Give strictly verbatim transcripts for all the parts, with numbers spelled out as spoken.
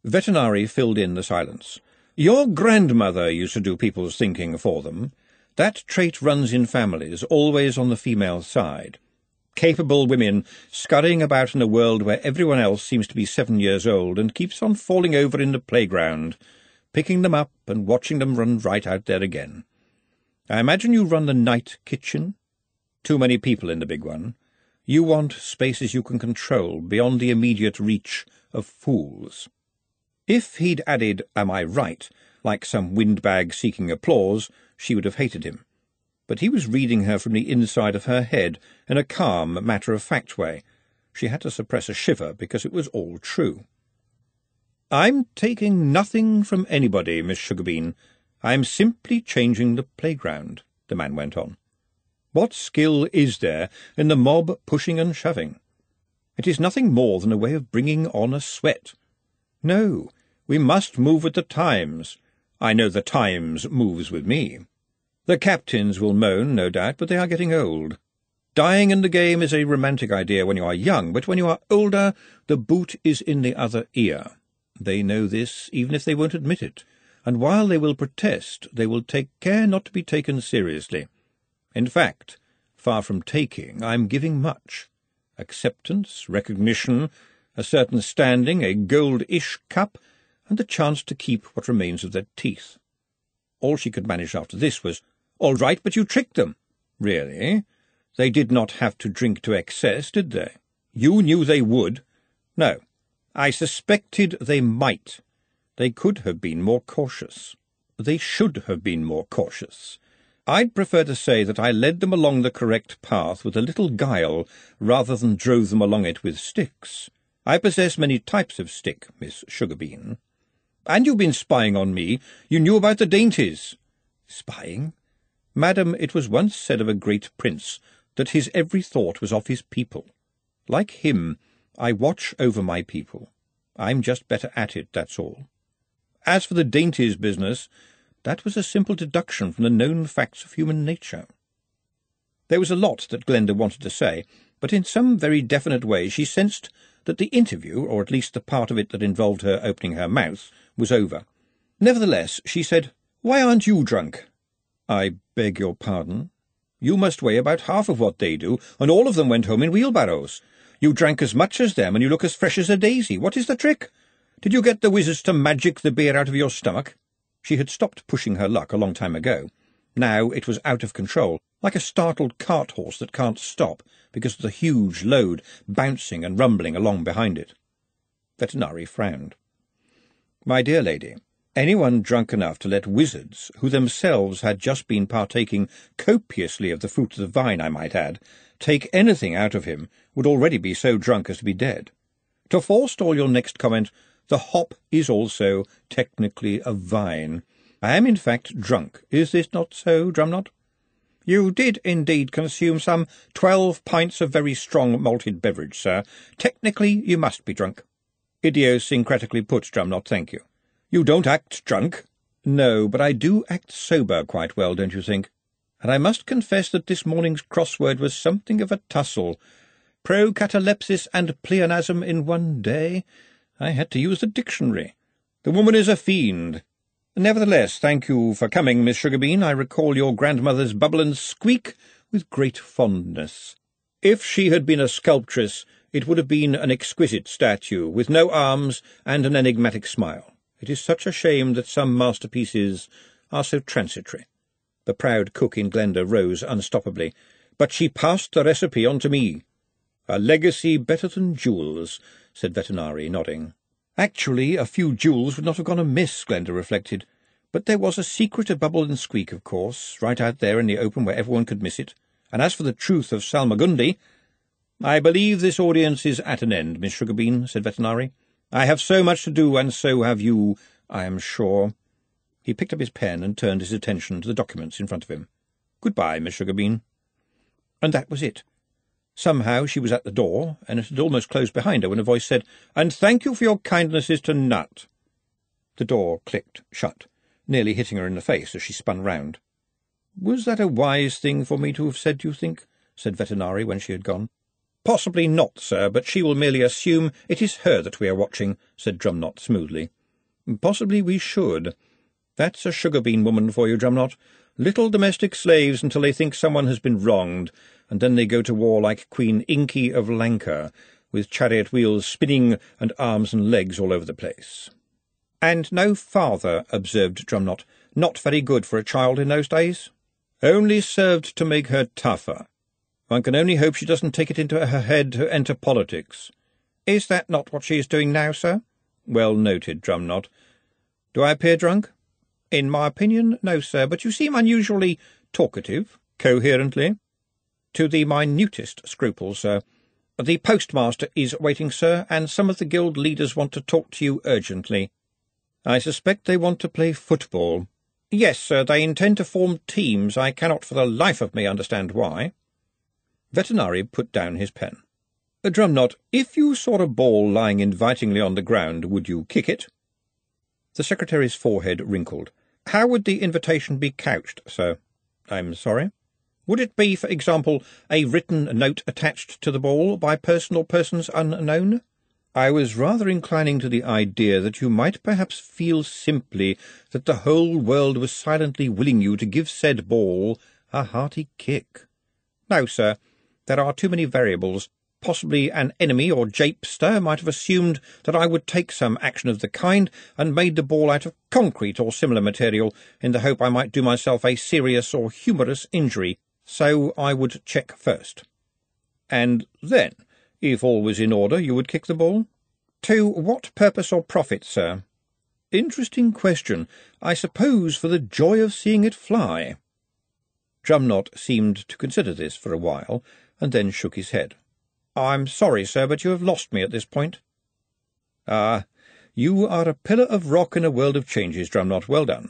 Vetinari filled in the silence. "Your grandmother used to do people's thinking for them. That trait runs in families, always on the female side. Capable women scurrying about in a world where everyone else seems to be seven years old and keeps on falling over in the playground, picking them up and watching them run right out there again. I imagine you run the night kitchen? Too many people in the big one. You want spaces you can control, beyond the immediate reach of fools." If he'd added, "Am I right?" like some windbag seeking applause, she would have hated him. But he was reading her from the inside of her head in a calm, matter-of-fact way. She had to suppress a shiver because it was all true. "I'm taking nothing from anybody, Miss Sugarbean. I'm simply changing the playground," the man went on. "What skill is there in the mob pushing and shoving? It is nothing more than a way of bringing on a sweat. No, we must move with the times. I know the times moves with me. The captains will moan, no doubt, but they are getting old. Dying in the game is a romantic idea when you are young, but when you are older, the boot is in the other ear. They know this, even if they won't admit it, and while they will protest, they will take care not to be taken seriously. In fact, far from taking, I am giving much. Acceptance, recognition, a certain standing, a gold-ish cup, and the chance to keep what remains of their teeth." All she could manage after this was, "All right, but you tricked them." "Really? They did not have to drink to excess, did they? You knew they would." "No. I suspected they might. They could have been more cautious. They should have been more cautious. I'd prefer to say that I led them along the correct path with a little guile rather than drove them along it with sticks. I possess many types of stick, Miss Sugarbean. And you've been spying on me. You knew about the dainties." "Spying?" "Madam, it was once said of a great prince that his every thought was of his people. Like him, I watch over my people. I'm just better at it, that's all. As for the dainties business, that was a simple deduction from the known facts of human nature." There was a lot that Glenda wanted to say, but in some very definite way she sensed that the interview, or at least the part of it that involved her opening her mouth, was over. Nevertheless, she said, "Why aren't you drunk?" "I beg your pardon?" "You must weigh about half of what they do, and all of them went home in wheelbarrows. You drank as much as them, and you look as fresh as a daisy. What is the trick? Did you get the wizards to magic the beer out of your stomach?" She had stopped pushing her luck a long time ago. Now it was out of control, like a startled cart horse that can't stop because of the huge load bouncing and rumbling along behind it. Vetinari frowned. "My dear lady, anyone drunk enough to let wizards, who themselves had just been partaking copiously of the fruit of the vine, I might add, take anything out of him, would already be so drunk as to be dead. To forestall your next comment, the hop is also technically a vine. I am in fact drunk. Is this not so, Drumknot?" "You did indeed consume some twelve pints of very strong malted beverage, sir. Technically you must be drunk." "Idiosyncratically put, Drumknot, thank you." "You don't act drunk." "No, but I do act sober quite well, don't you think? And I must confess that this morning's crossword was something of a tussle. Procatalepsis and pleonasm in one day. I had to use the dictionary. The woman is a fiend. Nevertheless, thank you for coming, Miss Sugarbean. I recall your grandmother's bubble and squeak with great fondness. If she had been a sculptress, it would have been an exquisite statue, with no arms and an enigmatic smile. It is such a shame that some masterpieces are so transitory." The proud cook in Glenda rose unstoppably. "But she passed the recipe on to me." "A legacy better than jewels," said Vetinari, nodding. Actually, a few jewels would not have gone amiss, Glenda reflected. But there was a secret of Bubble and Squeak, of course, right out there in the open where everyone could miss it. And as for the truth of Salmagundi— "I believe this audience is at an end, Miss Sugarbean," said Vetinari. "I have so much to do, and so have you, I am sure." He picked up his pen and turned his attention to the documents in front of him. "Goodbye, Miss Sugarbean." And that was it. Somehow she was at the door, and it had almost closed behind her when a voice said, "And thank you for your kindnesses to Nut." The door clicked shut, nearly hitting her in the face as she spun round. "Was that a wise thing for me to have said, do you think?" said Vetinari when she had gone. Possibly not, sir, but she will merely assume it is her that we are watching, said Drumknot smoothly. Possibly we should. That's a sugar-bean woman for you, Drumknot. Little domestic slaves until they think someone has been wronged, and then they go to war like Queen Inky of Lanka, with chariot wheels spinning and arms and legs all over the place. And no father, observed Drumknot. Not very good for a child in those days. Only served to make her tougher. One can only hope she doesn't take it into her head to enter politics. Is that not what she is doing now, sir? Well noted, Drumknot. Do I appear drunk? In my opinion, no, sir, but you seem unusually talkative, coherently. To the minutest scruples, sir. The postmaster is waiting, sir, and some of the guild leaders want to talk to you urgently. I suspect they want to play football. Yes, sir, they intend to form teams. I cannot for the life of me understand why. Vetinari put down his pen. Drumknot, if you saw a ball lying invitingly on the ground, would you kick it? The secretary's forehead wrinkled. How would the invitation be couched, sir? I'm sorry? Would it be, for example, a written note attached to the ball by person or persons unknown? I was rather inclining to the idea that you might perhaps feel simply that the whole world was silently willing you to give said ball a hearty kick. No, sir. There are too many variables. Possibly an enemy or japester might have assumed that I would take some action of the kind, and made the ball out of concrete or similar material, in the hope I might do myself a serious or humorous injury, so I would check first. And then, if all was in order, you would kick the ball? To what purpose or profit, sir? Interesting question. I suppose for the joy of seeing it fly. Drumknot seemed to consider this for a while, and then shook his head. I'm sorry, sir, but you have lost me at this point. Ah, you are a pillar of rock in a world of changes, Drumknot. Well done.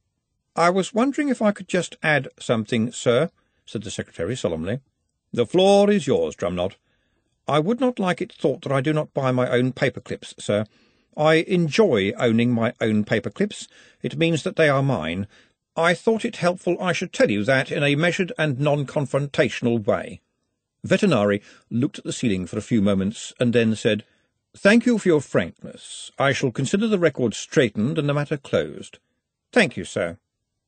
I was wondering if I could just add something, sir, said the secretary solemnly. The floor is yours, Drumknot. I would not like it thought that I do not buy my own paper clips, sir. I enjoy owning my own paper clips. It means that they are mine. I thought it helpful I should tell you that in a measured and non-confrontational way. Vetinari looked at the ceiling for a few moments, and then said, Thank you for your frankness. I shall consider the record straightened and the matter closed. Thank you, sir.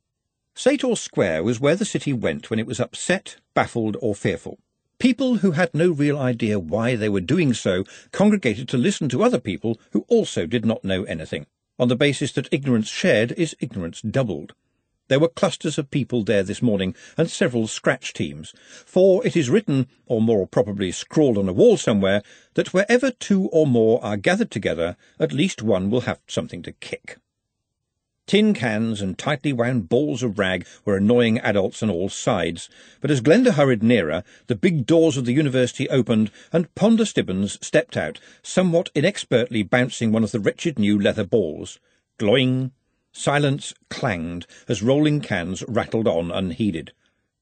Sator Square was where the city went when it was upset, baffled, or fearful. People who had no real idea why they were doing so congregated to listen to other people who also did not know anything, on the basis that ignorance shared is ignorance doubled. There were clusters of people there this morning, and several scratch teams, for it is written, or more probably scrawled on a wall somewhere, that wherever two or more are gathered together, at least one will have something to kick. Tin cans and tightly wound balls of rag were annoying adults on all sides, but as Glenda hurried nearer, the big doors of the university opened, and Ponder Stibbons stepped out, somewhat inexpertly bouncing one of the wretched new leather balls. Gloing. Silence clanged as rolling cans rattled on unheeded.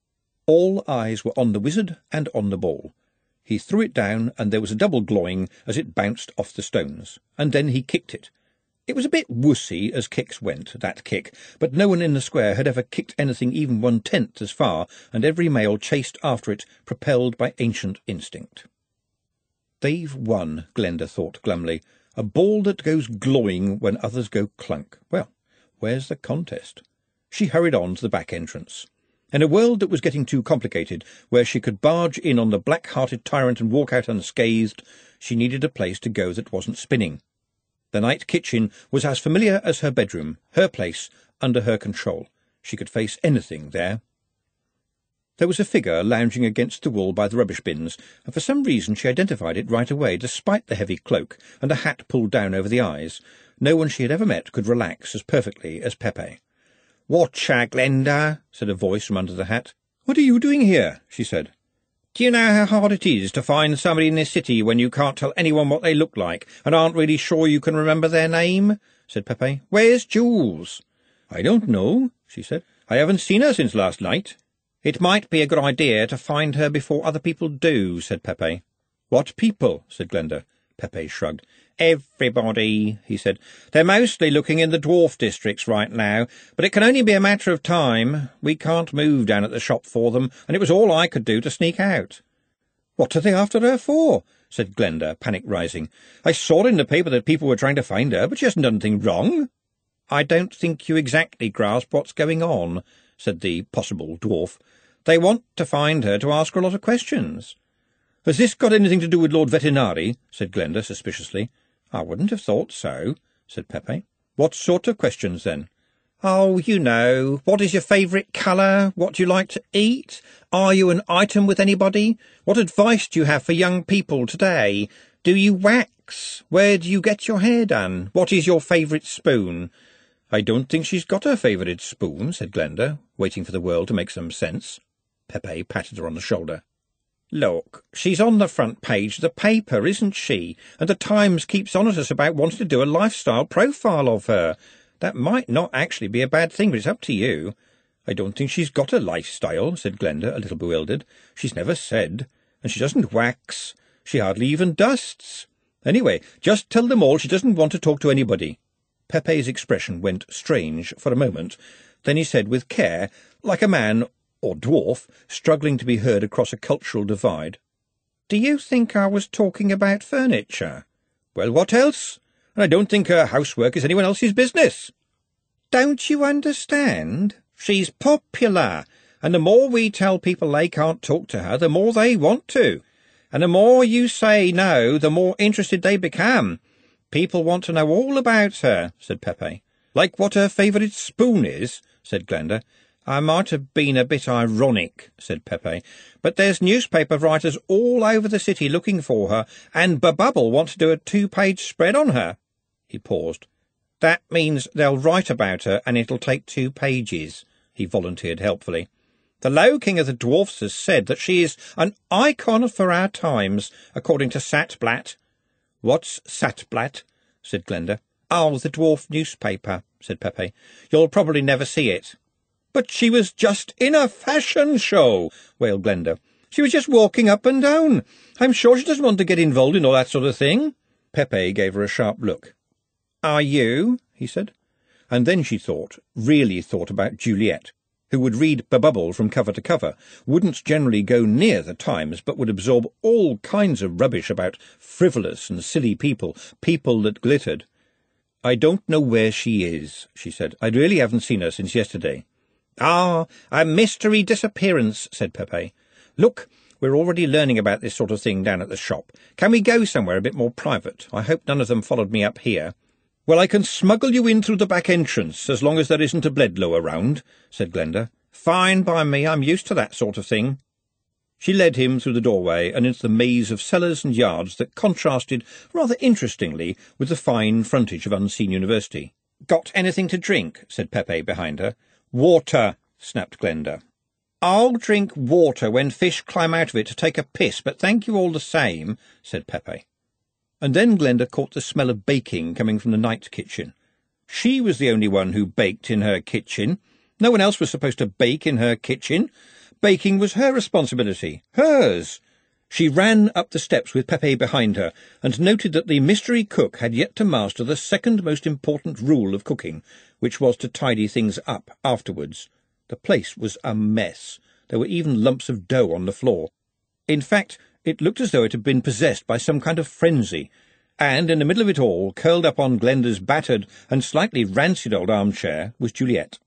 All eyes were on the wizard and on the ball. He threw it down, and there was a double glowing as it bounced off the stones, and then he kicked it. It was a bit wussy as kicks went, that kick, but no one in the square had ever kicked anything even one-tenth as far, and every male chased after it, propelled by ancient instinct. They've won, Glenda thought glumly. A ball that goes glowing when others go clunk. Well, where's the contest? She hurried on to the back entrance. In a world that was getting too complicated, where she could barge in on the black-hearted tyrant and walk out unscathed, she needed a place to go that wasn't spinning. The night kitchen was as familiar as her bedroom, her place, under her control. She could face anything there. There was a figure lounging against the wall by the rubbish bins, and for some reason she identified it right away, despite the heavy cloak and a hat pulled down over the eyes. No one she had ever met could relax as perfectly as Pepe. "Watcha, Glenda," said a voice from under the hat. "What are you doing here?" she said. "Do you know how hard it is to find somebody in this city when you can't tell anyone what they look like, and aren't really sure you can remember their name?" said Pepe. "Where's Jules?" "I don't know," she said. "I haven't seen her since last night." "It might be a good idea to find her before other people do," said Pepe. "What people?" said Glenda. Pepe shrugged. "Everybody," he said. "They're mostly looking in the dwarf districts right now, but it can only be a matter of time. We can't move down at the shop for them, and it was all I could do to sneak out." "What are they after her for?" said Glenda, panic rising. "I saw in the paper that people were trying to find her, but she hasn't done anything wrong." "I don't think you exactly grasp what's going on," said the possible dwarf. "They want to find her to ask her a lot of questions." "Has this got anything to do with Lord Vetinari?" said Glenda suspiciously. "I wouldn't have thought so," said Pepe. "What sort of questions, then?" "Oh, you know, what is your favourite colour? What do you like to eat? Are you an item with anybody? What advice do you have for young people today? Do you wax? Where do you get your hair done? What is your favourite spoon?" "I don't think she's got her favourite spoon," said Glenda, waiting for the world to make some sense. Pepe patted her on the shoulder. "Look, she's on the front page of the paper, isn't she? And the Times keeps on at us about wanting to do a lifestyle profile of her. That might not actually be a bad thing, but it's up to you." "I don't think she's got a lifestyle," said Glenda, a little bewildered. "She's never said. And she doesn't wax. She hardly even dusts. Anyway, just tell them all she doesn't want to talk to anybody." Pepe's expression went strange for a moment. Then he said with care, like a man, or dwarf, struggling to be heard across a cultural divide, "Do you think I was talking about furniture?" "Well, what else? And I don't think her housework is anyone else's business." "Don't you understand? She's popular, and the more we tell people they can't talk to her, the more they want to. And the more you say no, the more interested they become. People want to know all about her," said Pepe. "Like what her favourite spoon is," said Glenda. "I might have been a bit ironic," said Pepe, "but there's newspaper writers all over the city looking for her, and Babubble want to do a two-page spread on her." He paused. "That means they'll write about her, and it'll take two pages," he volunteered helpfully. "The Low King of the Dwarfs has said that she is an icon for our times, according to Satblatt." "What's Satblatt?" said Glenda. "Oh, the dwarf newspaper," said Pepe. "You'll probably never see it." "But she was just in a fashion show," wailed Glenda. "She was just walking up and down. I'm sure she doesn't want to get involved in all that sort of thing." Pepe gave her a sharp look. "Are you?" he said. And then she thought, really thought about Juliet, who would read Babubble from cover to cover, wouldn't generally go near the Times, but would absorb all kinds of rubbish about frivolous and silly people, people that glittered. "I don't know where she is," she said. "I really haven't seen her since yesterday." "Ah, a mystery disappearance," said Pepe. "Look, we're already learning about this sort of thing down at the shop. Can we go somewhere a bit more private? I hope none of them followed me up here." "Well, I can smuggle you in through the back entrance, as long as there isn't a Bledlow around," said Glenda. "Fine by me, I'm used to that sort of thing." She led him through the doorway and into the maze of cellars and yards that contrasted rather interestingly with the fine frontage of Unseen University. "Got anything to drink?" said Pepe behind her. "Water," snapped Glenda. "I'll drink water when fish climb out of it to take a piss, but thank you all the same," said Pepe. And then Glenda caught the smell of baking coming from the night kitchen. She was the only one who baked in her kitchen. No one else was supposed to bake in her kitchen. Baking was her responsibility, hers. She ran up the steps with Pepe behind her, and noted that the mystery cook had yet to master the second most important rule of cooking, which was to tidy things up afterwards. The place was a mess. There were even lumps of dough on the floor. In fact, it looked as though it had been possessed by some kind of frenzy, and in the middle of it all, curled up on Glenda's battered and slightly rancid old armchair, was Juliet.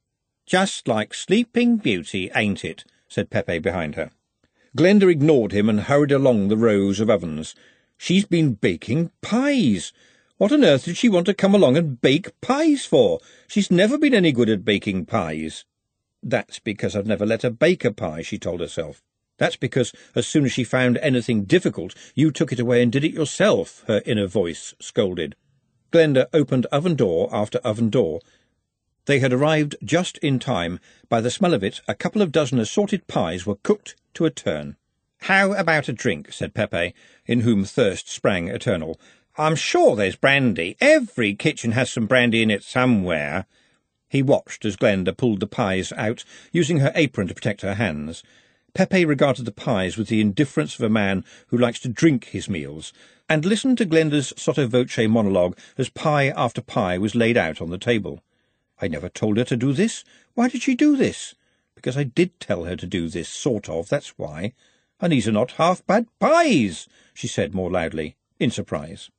"Just like Sleeping Beauty, ain't it?" said Pepe behind her. Glenda ignored him and hurried along the rows of ovens. "She's been baking pies. What on earth did she want to come along and bake pies for? She's never been any good at baking pies." "That's because I've never let her bake a pie," she told herself. "That's because as soon as she found anything difficult, you took it away and did it yourself," her inner voice scolded. Glenda opened oven door after oven door. They had arrived just in time. By the smell of it, a couple of dozen assorted pies were cooked to a turn. "How about a drink?" said Pepe, in whom thirst sprang eternal. "I'm sure there's brandy. Every kitchen has some brandy in it somewhere." He watched as Glenda pulled the pies out, using her apron to protect her hands. Pepe regarded the pies with the indifference of a man who likes to drink his meals, and listened to Glenda's sotto voce monologue as pie after pie was laid out on the table. "I never told her to do this. Why did she do this?" "Because I did tell her to do this, sort of, that's why." And these are not half-bad pies, she said more loudly, in surprise.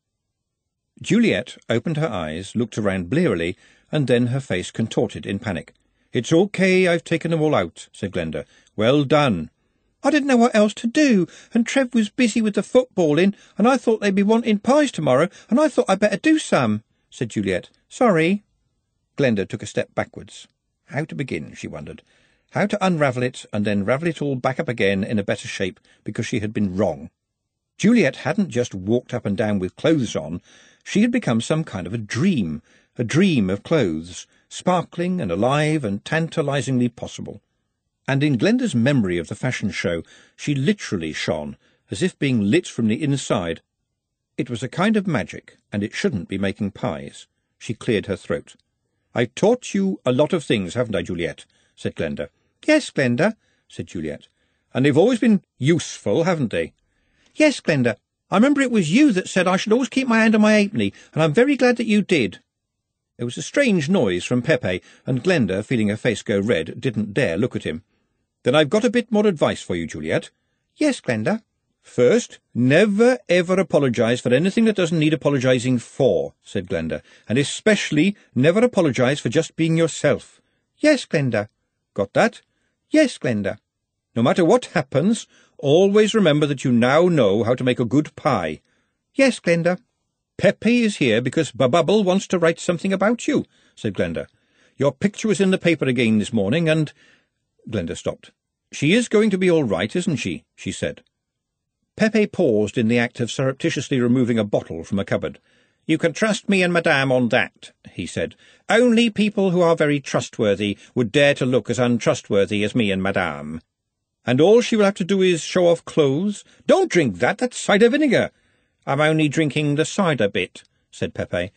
Juliet opened her eyes, looked around blearily, and then her face contorted in panic. "It's okay, I've taken them all out," said Glenda. "Well done." "I didn't know what else to do, and Trev was busy with the footballing, and I thought they'd be wanting pies tomorrow, and I thought I'd better do some," said Juliet. "Sorry." Glenda took a step backwards. How to begin, she wondered. How to unravel it, and then ravel it all back up again in a better shape, because she had been wrong. Juliet hadn't just walked up and down with clothes on. She had become some kind of a dream, a dream of clothes, sparkling and alive and tantalizingly possible. And in Glenda's memory of the fashion show, she literally shone, as if being lit from the inside. It was a kind of magic, and it shouldn't be making pies. She cleared her throat. "I've taught you a lot of things, haven't I, Juliet?" said Glenda. "Yes, Glenda," said Juliet. "And they've always been useful, haven't they?" "Yes, Glenda. I remember it was you that said I should always keep my hand on my halfpenny, and I'm very glad that you did." There was a strange noise from Pepe, and Glenda, feeling her face go red, didn't dare look at him. "Then I've got a bit more advice for you, Juliet." "Yes, Glenda." "First, never ever apologise for anything that doesn't need apologising for," said Glenda, "and especially never apologise for just being yourself." "Yes, Glenda." "Got that?" "Yes, Glenda." "No matter what happens, always remember that you now know how to make a good pie." "Yes, Glenda." "Pepe is here because Babubble wants to write something about you," said Glenda. "Your picture was in the paper again this morning, and—" Glenda stopped. "She is going to be all right, isn't she?" she said. Pepe paused in the act of surreptitiously removing a bottle from a cupboard. "You can trust me and Madame on that," he said. "Only people who are very trustworthy would dare to look as untrustworthy as me and Madame. And all she will have to do is show off clothes. Don't drink that, that's cider vinegar." "I'm only drinking the cider bit," said Pepe.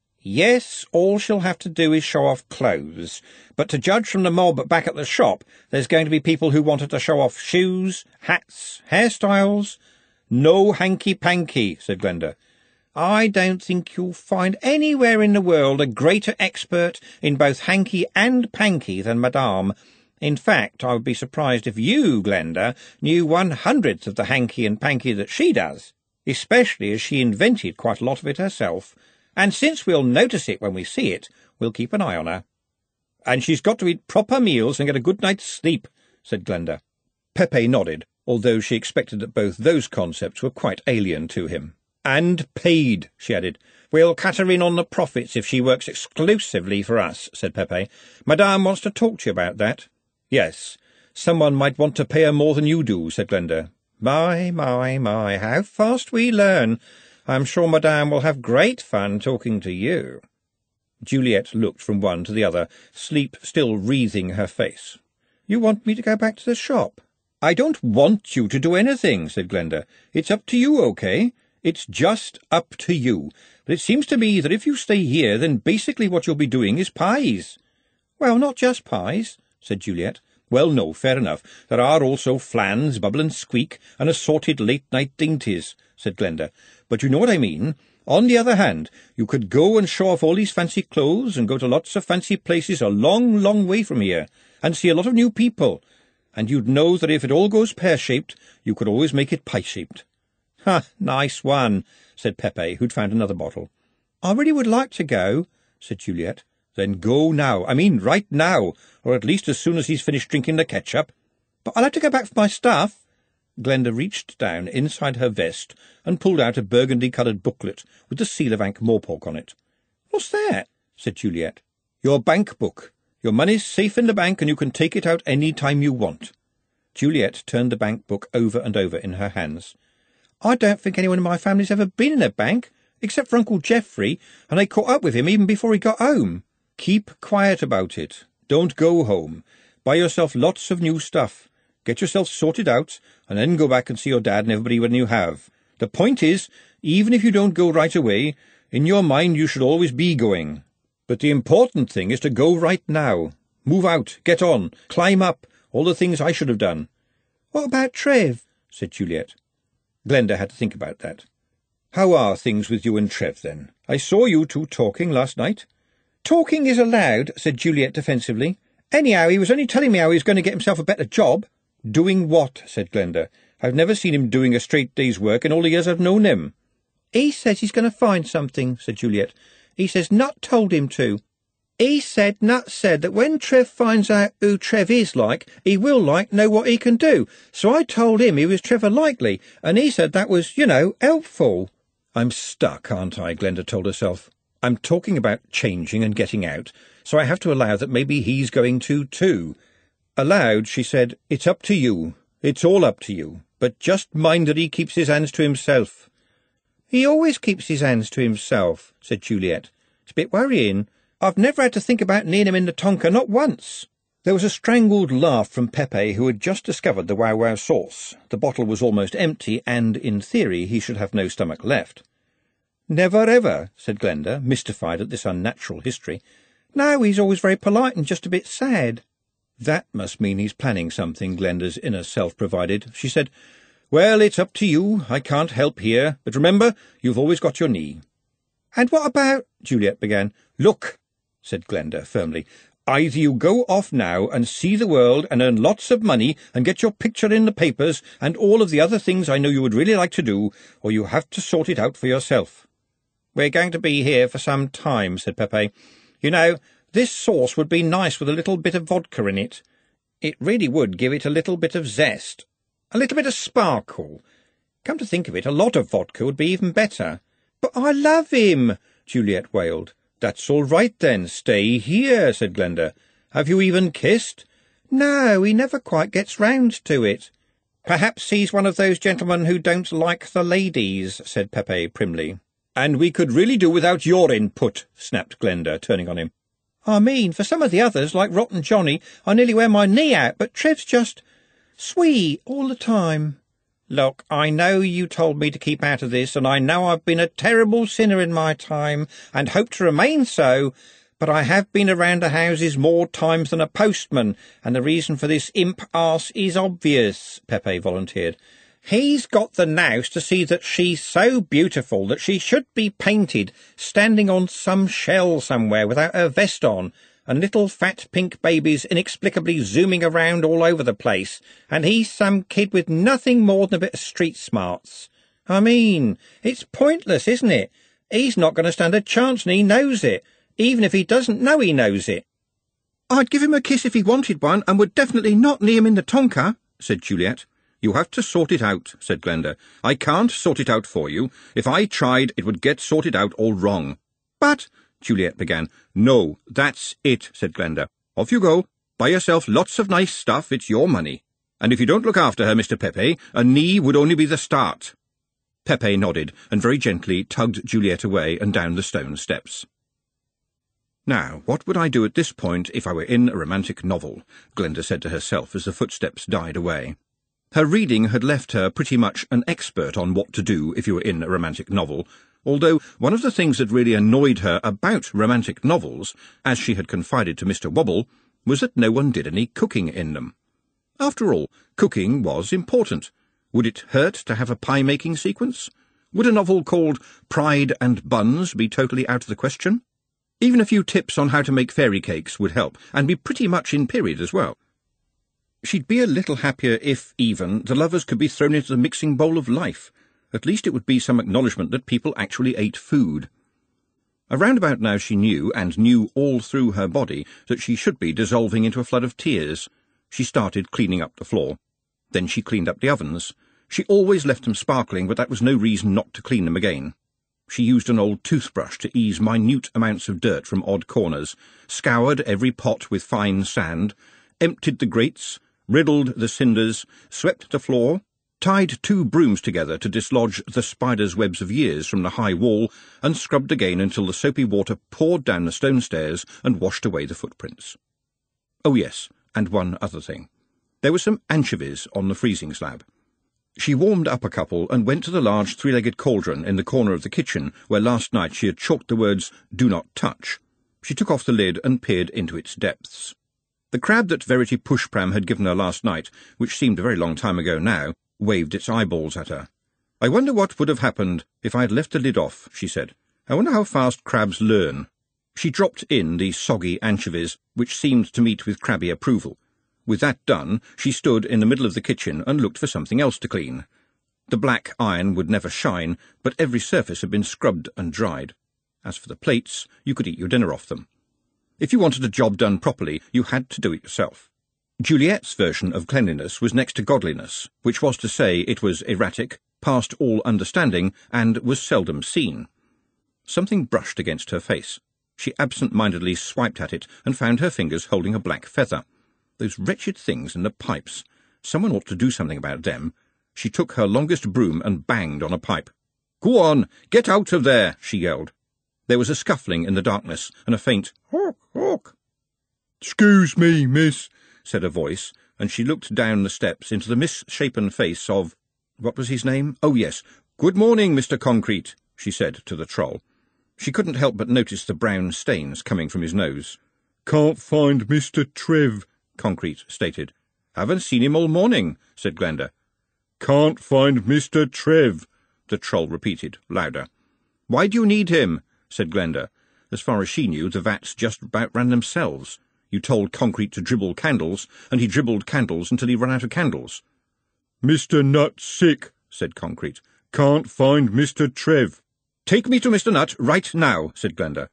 "Yes, all she'll have to do is show off clothes. But to judge from the mob back at the shop, there's going to be people who wanted to show off shoes, hats, hairstyles." "No hanky-panky," said Glenda. "I don't think you'll find anywhere in the world a greater expert in both hanky and panky than Madame. In fact, I would be surprised if you, Glenda, knew one-hundredth of the hanky and panky that she does, especially as she invented quite a lot of it herself. And since we'll notice it when we see it, we'll keep an eye on her." "And she's got to eat proper meals and get a good night's sleep," said Glenda. Pepe nodded, although she expected that both those concepts were quite alien to him. "And paid," she added. "We'll cut her in on the profits if she works exclusively for us," said Pepe. "Madame wants to talk to you about that." "Yes, someone might want to pay her more than you do," said Glenda. "My, my, my, how fast we learn. I'm sure Madame will have great fun talking to you." Juliet looked from one to the other, sleep still wreathing her face. "You want me to go back to the shop?" "I don't want you to do anything," said Glenda. "It's up to you, okay? It's just up to you. But it seems to me that if you stay here, then basically what you'll be doing is pies." "Well, not just pies," said Juliet. "Well, no, fair enough. There are also flans, bubble and squeak, and assorted late-night dainties," said Glenda. "But you know what I mean. On the other hand, you could go and show off all these fancy clothes and go to lots of fancy places a long, long way from here, and see a lot of new people, and you'd know that if it all goes pear-shaped, you could always make it pie-shaped." "Ha, nice one," said Pepe, who'd found another bottle. "I really would like to go," said Juliet. "Then go now. I mean right now, or at least as soon as he's finished drinking the ketchup." "But I'll have to go back for my stuff." Glenda reached down inside her vest and pulled out a burgundy-coloured booklet with the seal of Ankh-Morpork on it. "What's that?" said Juliet. "Your bank book. Your money's safe in the bank, and you can take it out any time you want." Juliet turned the bank book over and over in her hands. "I don't think anyone in my family's ever been in a bank, except for Uncle Geoffrey, and I caught up with him even before he got home." "Keep quiet about it. Don't go home. Buy yourself lots of new stuff. Get yourself sorted out, and then go back and see your dad and everybody when you have. The point is, even if you don't go right away, in your mind you should always be going. But the important thing is to go right now. Move out, get on, climb up, all the things I should have done." "What about Trev?" said Juliet. Glenda had to think about that. "How are things with you and Trev, then? I saw you two talking last night." "Talking is allowed," said Juliet defensively. "Anyhow, he was only telling me how he was going to get himself a better job." "Doing what?" said Glenda. I've never seen him doing a straight day's work in all the years I've known him." "He says he's going to find something," said Juliet. "He says Nut told him to. He said Nut said that when Trev finds out who Trev is like, he will, like, know what he can do. So I told him he was Trevor Likely, and he said that was, you know, helpful." "I'm stuck, aren't I?" Glenda told herself. "I'm talking about changing and getting out, so I have to allow that maybe he's going to too." Aloud she said, "It's up to you. It's all up to you. But just mind that he keeps his hands to himself." "He always keeps his hands to himself," said Juliet. "It's a bit worrying. I've never had to think about near him in the tonka, not once." There was a strangled laugh from Pepe, who had just discovered the Wow Wow sauce. The bottle was almost empty, and, in theory, he should have no stomach left. "Never ever," said Glenda, mystified at this unnatural history. "No, he's always very polite and just a bit sad." "That must mean he's planning something," Glenda's inner self provided. She said, "Well, it's up to you. I can't help here. But remember, you've always got your knee." "And what about—" Juliet began. "Look," said Glenda firmly, "either you go off now and see the world and earn lots of money and get your picture in the papers and all of the other things I know you would really like to do, or you have to sort it out for yourself." "We're going to be here for some time," said Pepe. "You know, this sauce would be nice with a little bit of vodka in it. It really would give it a little bit of zest, a little bit of sparkle. Come to think of it, a lot of vodka would be even better." "But I love him," Juliet wailed. "That's all right, then. Stay here," said Glenda. "Have you even kissed?" "No, he never quite gets round to it." "Perhaps he's one of those gentlemen who don't like the ladies," said Pepe primly. "And we could really do without your input," snapped Glenda, turning on him. "I mean, for some of the others, like Rotten Johnny, I nearly wear my knee out, but Trev's just sweet all the time." "Look, I know you told me to keep out of this, and I know I've been a terrible sinner in my time, and hope to remain so, but I have been around the houses more times than a postman, and the reason for this imp arse is obvious," Pepe volunteered. "He's got the nous to see that she's so beautiful that she should be painted, standing on some shell somewhere without her vest on, and little fat pink babies inexplicably zooming around all over the place, and he's some kid with nothing more than a bit of street smarts. I mean, it's pointless, isn't it? He's not going to stand a chance, and he knows it, even if he doesn't know he knows it." "I'd give him a kiss if he wanted one, and would definitely not knee him in the tonka," said Juliet. "You have to sort it out," said Glenda. "I can't sort it out for you. If I tried, it would get sorted out all wrong." "But—" Juliet began. "No, that's it," said Glenda. "Off you go. Buy yourself lots of nice stuff. It's your money. And if you don't look after her, Mister Pepe, a knee would only be the start." Pepe nodded, and very gently tugged Juliet away and down the stone steps. "Now, what would I do at this point if I were in a romantic novel?" Glenda said to herself as the footsteps died away. Her reading had left her pretty much an expert on what to do if you were in a romantic novel, although one of the things that really annoyed her about romantic novels, as she had confided to Mister Wobble, was that no one did any cooking in them. After all, cooking was important. Would it hurt to have a pie-making sequence? Would a novel called Pride and Buns be totally out of the question? Even a few tips on how to make fairy cakes would help, and be pretty much in period as well. She'd be a little happier if, even, the lovers could be thrown into the mixing bowl of life. At least it would be some acknowledgement that people actually ate food. Around about now she knew, and knew all through her body, that she should be dissolving into a flood of tears. She started cleaning up the floor. Then she cleaned up the ovens. She always left them sparkling, but that was no reason not to clean them again. She used an old toothbrush to ease minute amounts of dirt from odd corners, scoured every pot with fine sand, emptied the grates, riddled the cinders, swept the floor, tied two brooms together to dislodge the spider's webs of years from the high wall, and scrubbed again until the soapy water poured down the stone stairs and washed away the footprints. Oh yes, and one other thing. There were some anchovies on the freezing slab. She warmed up a couple and went to the large three-legged cauldron in the corner of the kitchen where last night she had chalked the words, "Do not touch." She took off the lid and peered into its depths. The crab that Verity Pushpram had given her last night, which seemed a very long time ago now, waved its eyeballs at her. "I wonder what would have happened if I had left the lid off," she said. "I wonder how fast crabs learn." She dropped in the soggy anchovies, which seemed to meet with crabby approval. With that done, she stood in the middle of the kitchen and looked for something else to clean. The black iron would never shine, but every surface had been scrubbed and dried. As for the plates, you could eat your dinner off them. If you wanted a job done properly, you had to do it yourself. Juliet's version of cleanliness was next to godliness, which was to say it was erratic, past all understanding, and was seldom seen. Something brushed against her face. She absent-mindedly swiped at it and found her fingers holding a black feather. Those wretched things in the pipes. Someone ought to do something about them. She took her longest broom and banged on a pipe. "Go on, get out of there," she yelled. There was a scuffling in the darkness, and a faint "hawk, hawk." "Excuse me, miss," said a voice, and she looked down the steps into the misshapen face of— what was his name? Oh, yes. "Good morning, Mister Concrete," she said to the troll. She couldn't help but notice the brown stains coming from his nose. "Can't find Mister Trev," Concrete stated. "Haven't seen him all morning," said Glenda. "Can't find Mister Trev," the troll repeated, louder. "Why do you need him?" said Glenda. As far as she knew, the vats just about ran themselves. You told Concrete to dribble candles, and he dribbled candles until he ran out of candles. "Mister Nut's sick," said Concrete. "Can't find Mister Trev." "Take me to Mister Nut right now," said Glenda.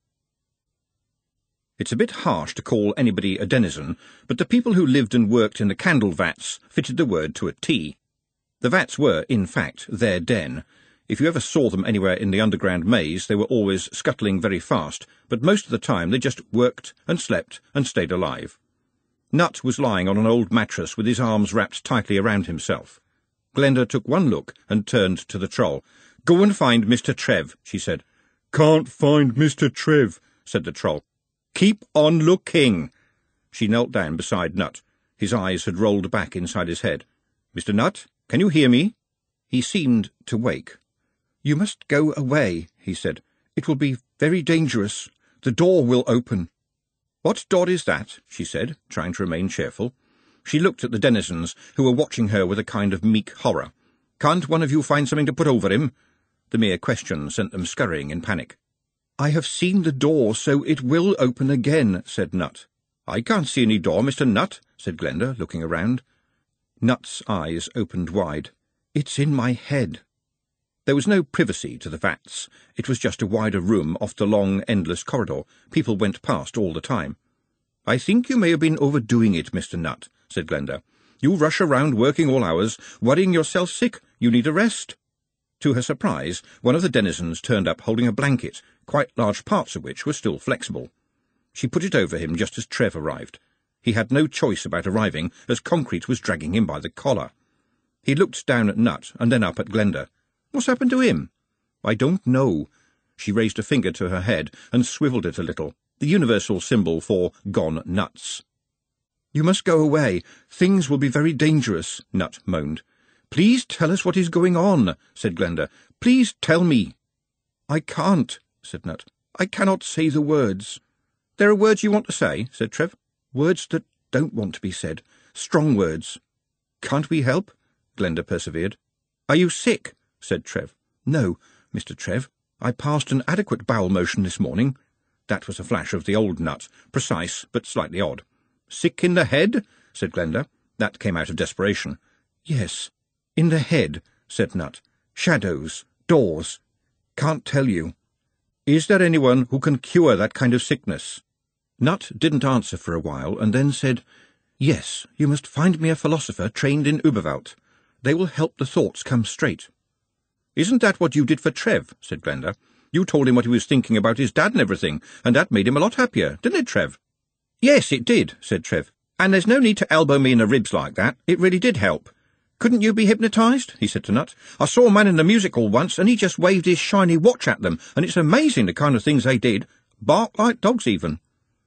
It's a bit harsh to call anybody a denizen, but the people who lived and worked in the candle vats fitted the word to a T. The vats were, in fact, their den. If you ever saw them anywhere in the underground maze, they were always scuttling very fast, but most of the time they just worked and slept and stayed alive. Nut was lying on an old mattress with his arms wrapped tightly around himself. Glenda took one look and turned to the troll. "Go and find Mister Trev," she said. "Can't find Mister Trev," said the troll. "Keep on looking." She knelt down beside Nut. His eyes had rolled back inside his head. "Mister Nut, can you hear me?" He seemed to wake. "You must go away," he said. "It will be very dangerous. The door will open." "What door is that?" she said, trying to remain cheerful. She looked at the denizens, who were watching her with a kind of meek horror. "Can't one of you find something to put over him?" The mere question sent them scurrying in panic. "I have seen the door, so it will open again," said Nut. "I can't see any door, Mister Nut," said Glenda, looking around. Nut's eyes opened wide. "It's in my head." There was no privacy to the vats. It was just a wider room off the long, endless corridor. People went past all the time. "I think you may have been overdoing it, Mister Nut," said Glenda. "You rush around working all hours, worrying yourself sick. You need a rest." To her surprise, one of the denizens turned up holding a blanket, quite large parts of which were still flexible. She put it over him just as Trev arrived. He had no choice about arriving, as Concrete was dragging him by the collar. He looked down at Nut and then up at Glenda. "What's happened to him?" "I don't know." She raised a finger to her head and swivelled it a little, the universal symbol for gone nuts. "You must go away. Things will be very dangerous," Nut moaned. "Please tell us what is going on," said Glenda. "Please tell me." "I can't," said Nut. "I cannot say the words." "There are words you want to say," said Trev. "Words that don't want to be said. Strong words." "Can't we help?" Glenda persevered. "Are you sick?" said Trev. "No, Mister Trev. I passed an adequate bowel motion this morning." That was a flash of the old Nut, precise but slightly odd. "Sick in the head?" said Glenda. That came out of desperation. "Yes, in the head," said Nut. "Shadows, doors. Can't tell you." "Is there anyone who can cure that kind of sickness?" Nut didn't answer for a while, and then said, "Yes, you must find me a philosopher trained in Uberwelt. They will help the thoughts come straight." "Isn't that what you did for Trev?" said Glenda. "You told him what he was thinking about his dad and everything, and that made him a lot happier, didn't it, Trev?" "Yes, it did," said Trev. "And there's no need to elbow me in the ribs like that. It really did help." "Couldn't you be hypnotised?" he said to Nut. "I saw a man in the music hall once, and he just waved his shiny watch at them, and it's amazing the kind of things they did. Bark like dogs, even."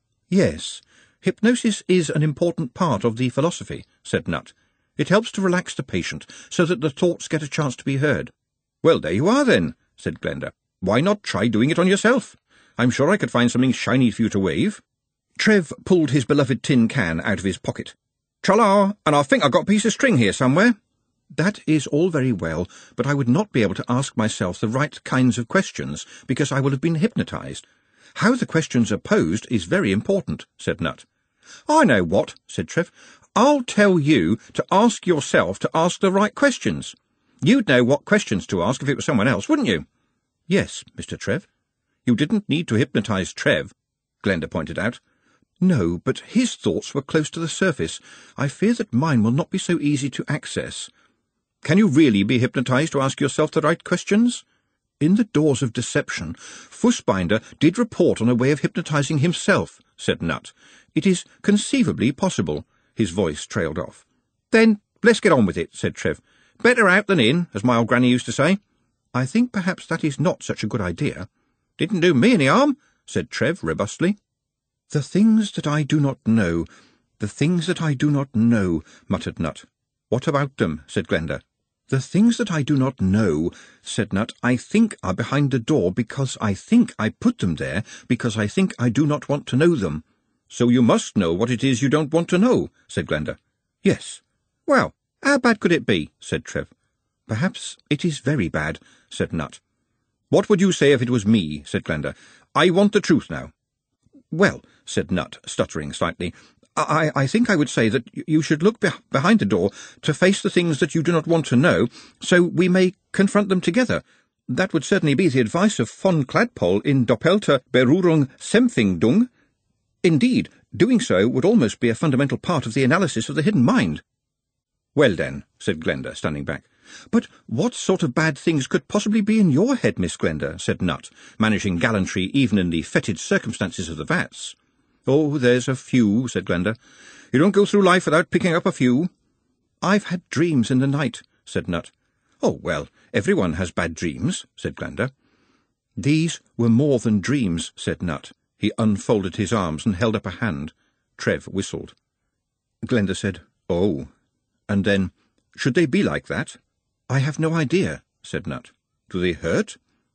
"Yes, hypnosis is an important part of the philosophy," said Nut. "It helps to relax the patient, so that the thoughts get a chance to be heard." "Well, there you are, then," said Glenda. "Why not try doing it on yourself? I'm sure I could find something shiny for you to wave." Trev pulled his beloved tin can out of his pocket. "Tra-la, and I think I've got a piece of string here somewhere." "That is all very well, but I would not be able to ask myself the right kinds of questions, because I will have been hypnotised. How the questions are posed is very important," said Nut. "I know what," said Trev. I'll tell you to ask yourself to ask the right questions. You'd know what questions to ask if it was someone else, wouldn't you? Yes, Mister Trev. You didn't need to hypnotise Trev, Glenda pointed out. No, but his thoughts were close to the surface. I fear that mine will not be so easy to access. Can you really be hypnotised to ask yourself the right questions? In the Doors of Deception, Fussbinder did report on a way of hypnotising himself, said Nut. It is conceivably possible. His voice trailed off. Then let's get on with it, said Trev. Better out than in, as my old granny used to say. I think perhaps that is not such a good idea. Didn't do me any harm, said Trev robustly. The things that I do not know, the things that I do not know, muttered Nut. What about them? Said Glenda. The things that I do not know, said Nut, I think are behind the door because I think I put them there because I think I do not want to know them. So you must know what it is you don't want to know, said Glenda. Yes. Well, how bad could it be? Said Trev. Perhaps it is very bad, said Nut. What would you say if it was me? Said Glenda. I want the truth now. Well, said Nut, stuttering slightly, I, I think I would say that you should look be behind the door to face the things that you do not want to know, so we may confront them together. That would certainly be the advice of von Cladpole in Doppelte Berührung Sempfindung. Indeed, doing so would almost be a fundamental part of the analysis of the hidden mind. Well then, said Glenda, standing back. But what sort of bad things could possibly be in your head, Miss Glenda? Said Nut, managing gallantry even in the fetid circumstances of the vats. Oh, there's a few, said Glenda. You don't go through life without picking up a few. I've had dreams in the night, said Nut. Oh, well, everyone has bad dreams, said Glenda. These were more than dreams, said Nut. He unfolded his arms and held up a hand. Trev whistled. Glenda said, Oh. And then, should they be like that? I have no idea, said Nut. Do they hurt?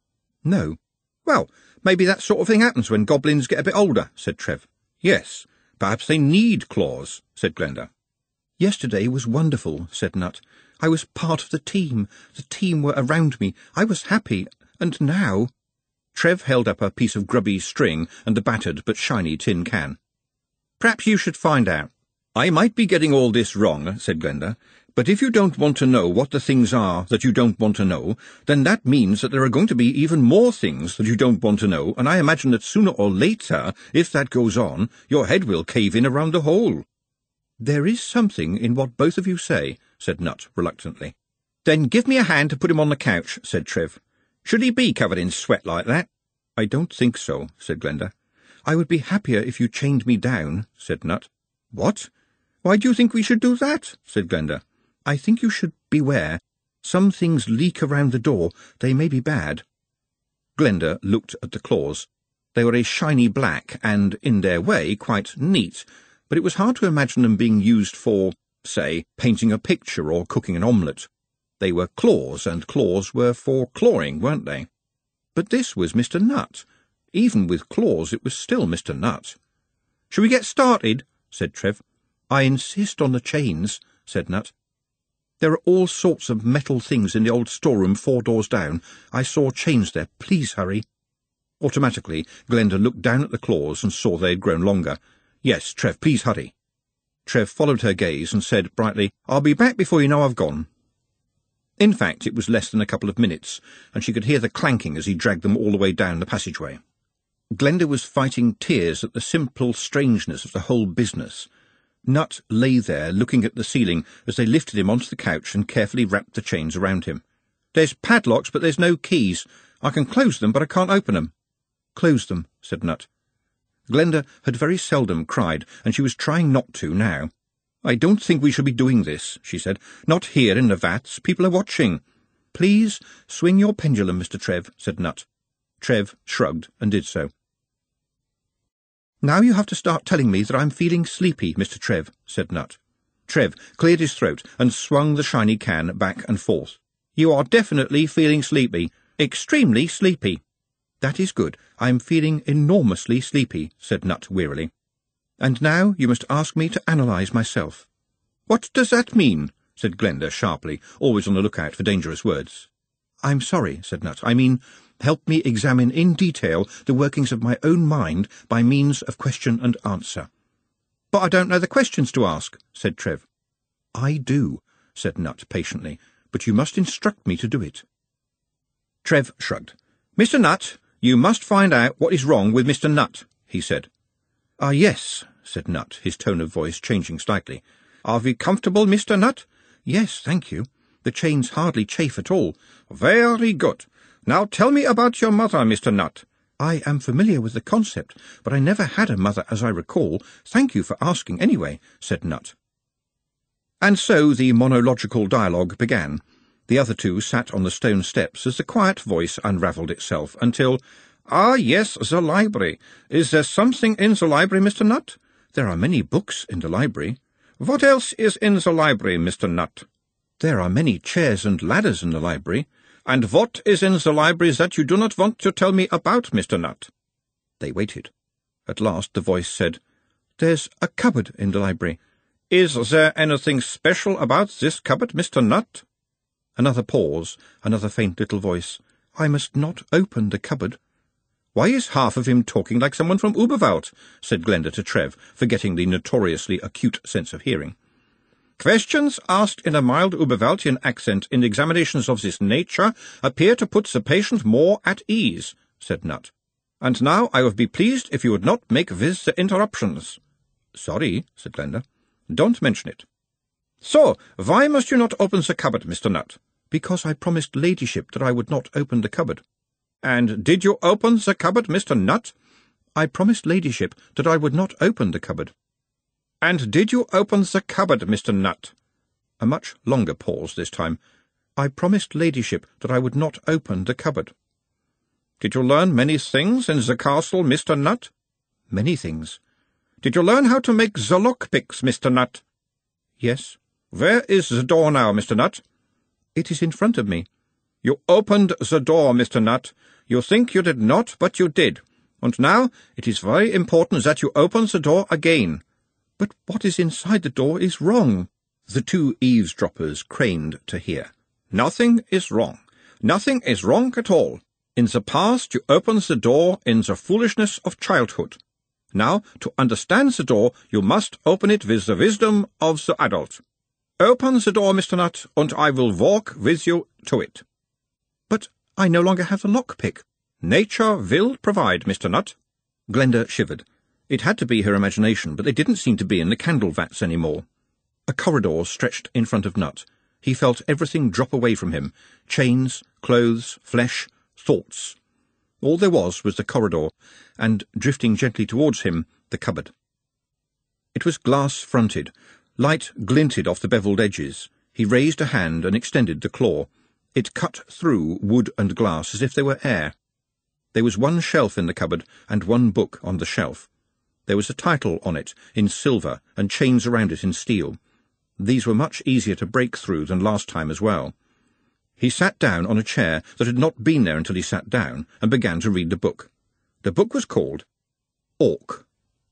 No. Well, maybe that sort of thing happens when goblins get a bit older, said Trev. Yes, perhaps they need claws, said Glenda. Yesterday was wonderful, said Nut. I was part of the team. The team were around me. I was happy. And now... Trev held up a piece of grubby string and the battered but shiny tin can. Perhaps you should find out. I might be getting all this wrong, said Glenda, but if you don't want to know what the things are that you don't want to know, then that means that there are going to be even more things that you don't want to know, and I imagine that sooner or later, if that goes on, your head will cave in around the hole. There is something in what both of you say, said Nut reluctantly. Then give me a hand to put him on the couch, said Trev. Should he be covered in sweat like that? I don't think so, said Glenda. I would be happier if you chained me down, said Nut. What? Why do you think we should do that? Said Glenda. I think you should beware. Some things leak around the door. They may be bad. Glenda looked at the claws. They were a shiny black and, in their way, quite neat, but it was hard to imagine them being used for, say, painting a picture or cooking an omelette. They were claws, and claws were for clawing, weren't they? But this was Mister Nut. Even with claws, it was still Mister Nut. Shall we get started? Said Trev. I insist on the chains, said Nut. There are all sorts of metal things in the old storeroom four doors down. I saw chains there. Please hurry. Automatically, Glenda looked down at the claws and saw they had grown longer. Yes, Trev, please hurry. Trev followed her gaze and said brightly, I'll be back before you know I've gone. In fact, it was less than a couple of minutes, and she could hear the clanking as he dragged them all the way down the passageway. Glenda was fighting tears at the simple strangeness of the whole business. Nut lay there, looking at the ceiling, as they lifted him onto the couch and carefully wrapped the chains around him. There's padlocks, but there's no keys. I can close them, but I can't open them. Close them, said Nut. Glenda had very seldom cried, and she was trying not to now. I don't think we should be doing this, she said. Not here in the vats. People are watching. Please swing your pendulum, Mister Trev, said Nut. Trev shrugged and did so. Now you have to start telling me that I'm feeling sleepy, Mister Trev, said Nut. Trev cleared his throat and swung the shiny can back and forth. You are definitely feeling sleepy. Extremely sleepy. That is good. I'm feeling enormously sleepy, said Nut wearily. And now you must ask me to analyse myself. What does that mean? Said Glenda sharply, always on the lookout for dangerous words. I'm sorry, said Nut. I mean, help me examine in detail the workings of my own mind by means of question and answer. But I don't know the questions to ask, said Trev. I do, said Nut patiently, but you must instruct me to do it. Trev shrugged. Mister Nut, you must find out what is wrong with Mister Nut, he said. Ah, yes, said Nut, his tone of voice changing slightly. Are we comfortable, Mister Nut? Yes, thank you. The chains hardly chafe at all. Very good. Now tell me about your mother, Mister Nut. I am familiar with the concept, but I never had a mother as I recall. Thank you for asking anyway, said Nut. And so the monological dialogue began. The other two sat on the stone steps as the quiet voice unravelled itself until, Ah, yes, the library. Is there something in the library, Mister Nut? There are many books in the library. What else is in the library, Mister Nut? There are many chairs and ladders in the library. And what is in the library that you do not want to tell me about, Mister Nut? They waited. At last the voice said, There's a cupboard in the library. Is there anything special about this cupboard, Mister Nut? Another pause, another faint little voice. I must not open the cupboard. Why is half of him talking like someone from Uberwald? Said Glenda to Trev, forgetting the notoriously acute sense of hearing. Questions asked in a mild Uberwaldian accent in examinations of this nature appear to put the patient more at ease, said Nut. And now I would be pleased if you would not make with the interruptions. Sorry, said Glenda. Don't mention it. So, why must you not open the cupboard, Mister Nut? Because I promised Ladyship that I would not open the cupboard. And did you open the cupboard, Mister Nut? I promised Ladyship that I would not open the cupboard. And did you open the cupboard, Mister Nut? A much longer pause this time. I promised Ladyship that I would not open the cupboard. Did you learn many things in the castle, Mister Nut? Many things. Did you learn how to make the lockpicks, Mister Nut? Yes. Where is the door now, Mister Nut? It is in front of me. You opened the door, Mister Nut. You think you did not, but you did. And now it is very important that you open the door again. But what is inside the door is wrong. The two eavesdroppers craned to hear. Nothing is wrong. Nothing is wrong at all. In the past you opened the door in the foolishness of childhood. Now, to understand the door, you must open it with the wisdom of the adult. Open the door, Mister Nut, and I will walk with you to it. But I no longer have the lockpick. Nature will provide, Mister Nut. Glenda shivered. It had to be her imagination, but they didn't seem to be in the candle vats any more. A corridor stretched in front of Nut. He felt everything drop away from him. Chains, clothes, flesh, thoughts. All there was was the corridor, and, drifting gently towards him, the cupboard. It was glass-fronted. Light glinted off the bevelled edges. He raised a hand and extended the claw. It cut through wood and glass as if they were air. There was one shelf in the cupboard and one book on the shelf. There was a title on it in silver and chains around it in steel. These were much easier to break through than last time as well. He sat down on a chair that had not been there until he sat down and began to read the book. The book was called Orc.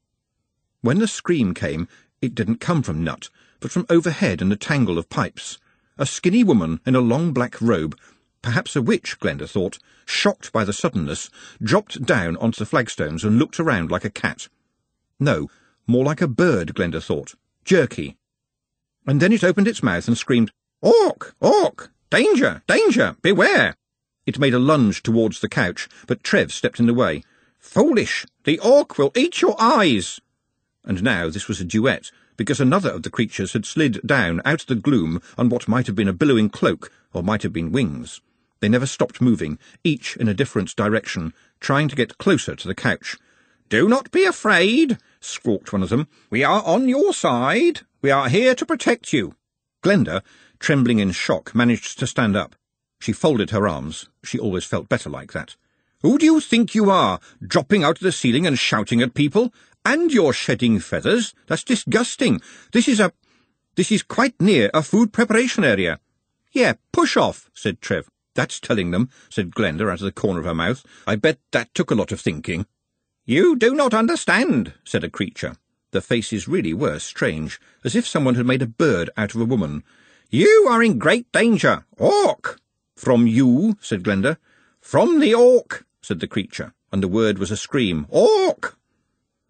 When the scream came, it didn't come from Nut, but from overhead in a tangle of pipes. A skinny woman in a long black robe, perhaps a witch, Glenda thought, shocked by the suddenness, dropped down onto the flagstones and looked around like a cat. No, more like a bird, Glenda thought. Jerky. And then it opened its mouth and screamed, Orc! Orc! Danger! Danger! Beware! It made a lunge towards the couch, but Trev stepped in the way. Foolish! The orc will eat your eyes! And now this was a duet, because another of the creatures had slid down out of the gloom on what might have been a billowing cloak, or might have been wings. They never stopped moving, each in a different direction, trying to get closer to the couch. Do not be afraid, squawked one of them. We are on your side. We are here to protect you. Glenda, trembling in shock, managed to stand up. She folded her arms. She always felt better like that. Who do you think you are, dropping out of the ceiling and shouting at people? And you're shedding feathers? That's disgusting. This is a... This is quite near a food preparation area. Yeah, push off, said Trev. That's telling them, said Glenda out of the corner of her mouth. I bet that took a lot of thinking. You do not understand, said a creature. The faces really were strange, as if someone had made a bird out of a woman. You are in great danger. Orc! From you, said Glenda. From the orc, said the creature, and the word was a scream. Orc!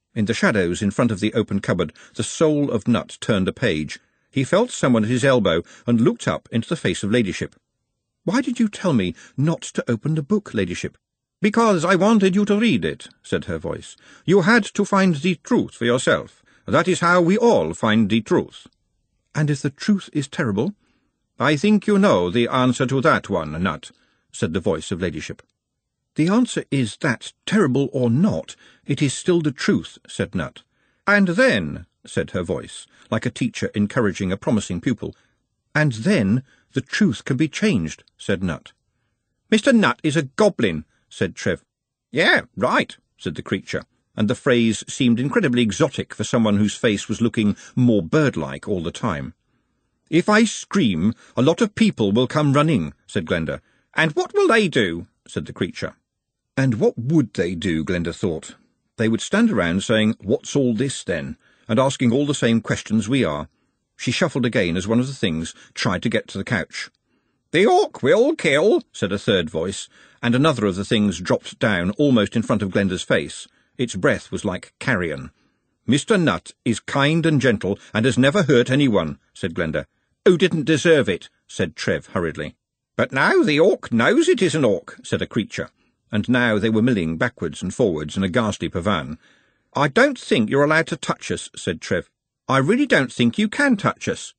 In the shadows in front of the open cupboard, the soul of Nut turned a page. He felt someone at his elbow and looked up into the face of Ladyship. "Why did you tell me not to open the book, Ladyship?" "Because I wanted you to read it," said her voice. "You had to find the truth for yourself. That is how we all find the truth." "And if the truth is terrible?" "I think you know the answer to that one, Nut," said the voice of Ladyship. "The answer is that, terrible or not, it is still the truth," said Nut. "And then," said her voice, like a teacher encouraging a promising pupil. "And then the truth can be changed," said Nut. "Mister Nut is a goblin," said Trev. "Yeah, right," said the creature, and the phrase seemed incredibly exotic for someone whose face was looking more bird-like all the time. "If I scream, a lot of people will come running," said Glenda. "And what will they do?" said the creature. And what would they do, Glenda thought. They would stand around saying, "What's all this, then?" and asking all the same questions we are. She shuffled again as one of the things tried to get to the couch. "The orc will kill," said a third voice, and another of the things dropped down almost in front of Glenda's face. Its breath was like carrion. "Mister Nut is kind and gentle and has never hurt anyone," said Glenda. "Who didn't deserve it," said Trev hurriedly. "But now the orc knows it is an orc," said a creature, and now they were milling backwards and forwards in a ghastly pavan. "I don't think you're allowed to touch us," said Trev. "I really don't think you can touch us."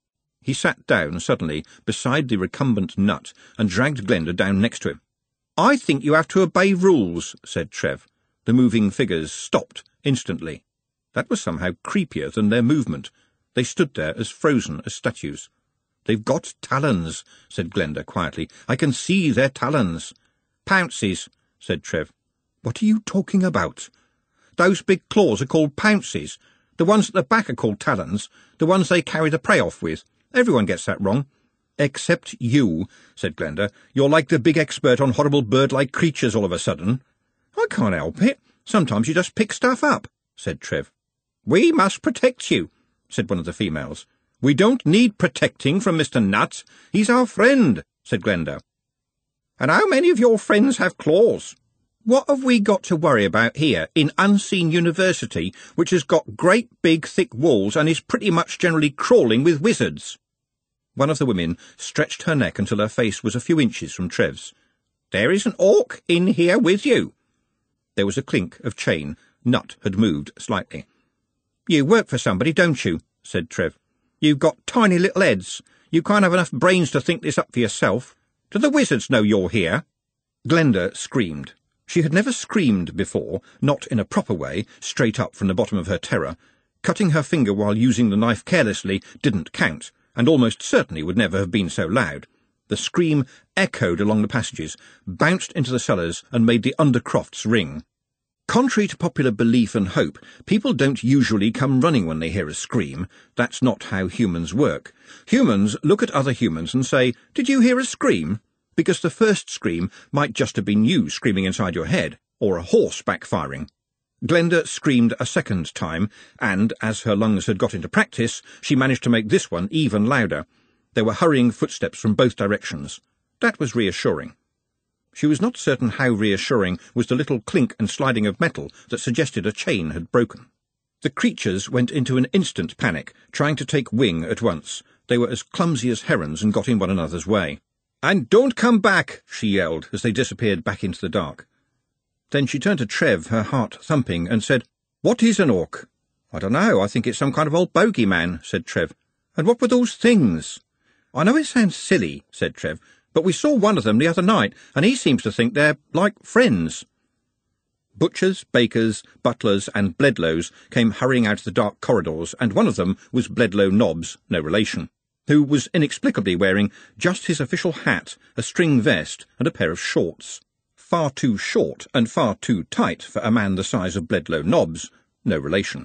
He sat down suddenly beside the recumbent Nut and dragged Glenda down next to him. "I think you have to obey rules," said Trev. The moving figures stopped instantly. That was somehow creepier than their movement. They stood there as frozen as statues. "They've got talons," said Glenda quietly. "I can see their talons." "Pounces," said Trev. "What are you talking about?" "Those big claws are called pounces. The ones at the back are called talons, the ones they carry the prey off with. Everyone gets that wrong." "Except you," said Glenda. "You're like the big expert on horrible bird-like creatures all of a sudden." "I can't help it. Sometimes you just pick stuff up," said Trev. "We must protect you," said one of the females. "We don't need protecting from Mister Nut. He's our friend," said Glenda. "And how many of your friends have claws?" "What have we got to worry about here, in Unseen University, which has got great big thick walls and is pretty much generally crawling with wizards?" One of the women stretched her neck until her face was a few inches from Trev's. "There is an orc in here with you." There was a clink of chain. Nut had moved slightly. "You work for somebody, don't you?" said Trev. "You've got tiny little heads. You can't have enough brains to think this up for yourself. Do the wizards know you're here?" Glenda screamed. She had never screamed before, not in a proper way, straight up from the bottom of her terror. Cutting her finger while using the knife carelessly didn't count, and almost certainly would never have been so loud. The scream echoed along the passages, bounced into the cellars, and made the undercrofts ring. Contrary to popular belief and hope, people don't usually come running when they hear a scream. That's not how humans work. Humans look at other humans and say, "Did you hear a scream?" Because the first scream might just have been you screaming inside your head, or a horse backfiring. Glenda screamed a second time, and, as her lungs had got into practice, she managed to make this one even louder. There were hurrying footsteps from both directions. That was reassuring. She was not certain how reassuring was the little clink and sliding of metal that suggested a chain had broken. The creatures went into an instant panic, trying to take wing at once. They were as clumsy as herons and got in one another's way. "And don't come back," she yelled as they disappeared back into the dark. Then she turned to Trev, her heart thumping, and said, "What is an orc?" "I don't know. I think it's some kind of old bogeyman," said Trev. "And what were those things?" "I know it sounds silly," said Trev, "but we saw one of them the other night, and he seems to think they're like friends." Butchers, bakers, butlers, and Bledlows came hurrying out of the dark corridors, and one of them was Bledlow Nobbs, no relation, who was inexplicably wearing just his official hat, a string vest, and a pair of shorts. Far too short and far too tight for a man the size of Bledlow Nobbs, no relation.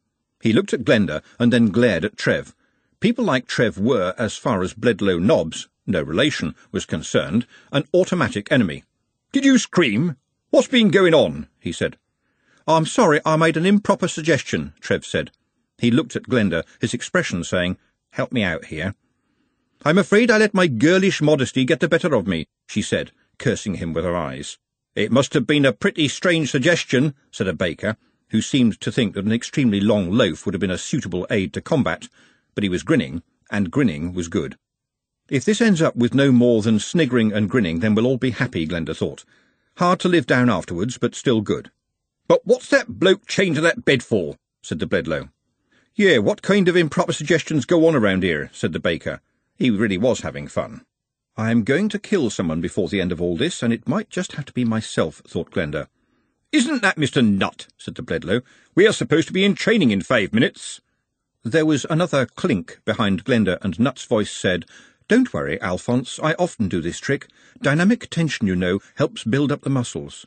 He looked at Glenda and then glared at Trev. People like Trev were, as far as Bledlow Nobbs, no relation, was concerned, an automatic enemy. "Did you scream? What's been going on?" he said. "I'm sorry I made an improper suggestion," Trev said. He looked at Glenda, his expression saying, "Help me out here." "I'm afraid I let my girlish modesty get the better of me," she said, cursing him with her eyes. "It must have been a pretty strange suggestion," said a baker. who seemed to think that an extremely long loaf would have been a suitable aid to combat, but he was grinning, and grinning was good. If this ends up with no more than sniggering and grinning, then we'll all be happy, Glenda thought. Hard to live down afterwards, but still good. "But what's that bloke chained to that bed for?" said the Bledlow. "Yeah, what kind of improper suggestions go on around here?" said the baker. He really was having fun. "I am going to kill someone before the end of all this, and it might just have to be myself," thought Glenda. "Isn't that Mister Nutt?" said the Bledlow. "We are supposed to be in training in five minutes." There was another clink behind Glenda, and Nutt's voice said, "Don't worry, Alphonse, I often do this trick. Dynamic tension, you know, helps build up the muscles."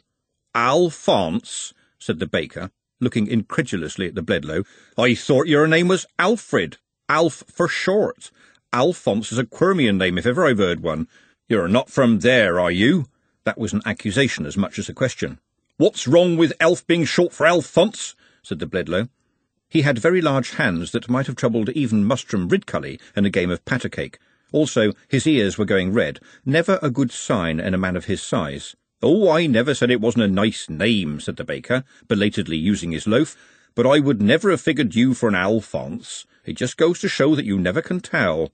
"Alphonse?" said the baker, looking incredulously at the Bledlow. "I thought your name was Alfred. Alf for short. Alphonse is a Quirmian name, if ever I've heard one. You're not from there, are you?" That was an accusation as much as a question. "What's wrong with Elf being short for Alphonse?" said the Bledlow. He had very large hands that might have troubled even Mustrum Ridcully in a game of patter-cake. Also, his ears were going red, never a good sign in a man of his size. "Oh, I never said it wasn't a nice name," said the baker, belatedly using his loaf, "but I would never have figured you for an Alphonse. It just goes to show that you never can tell."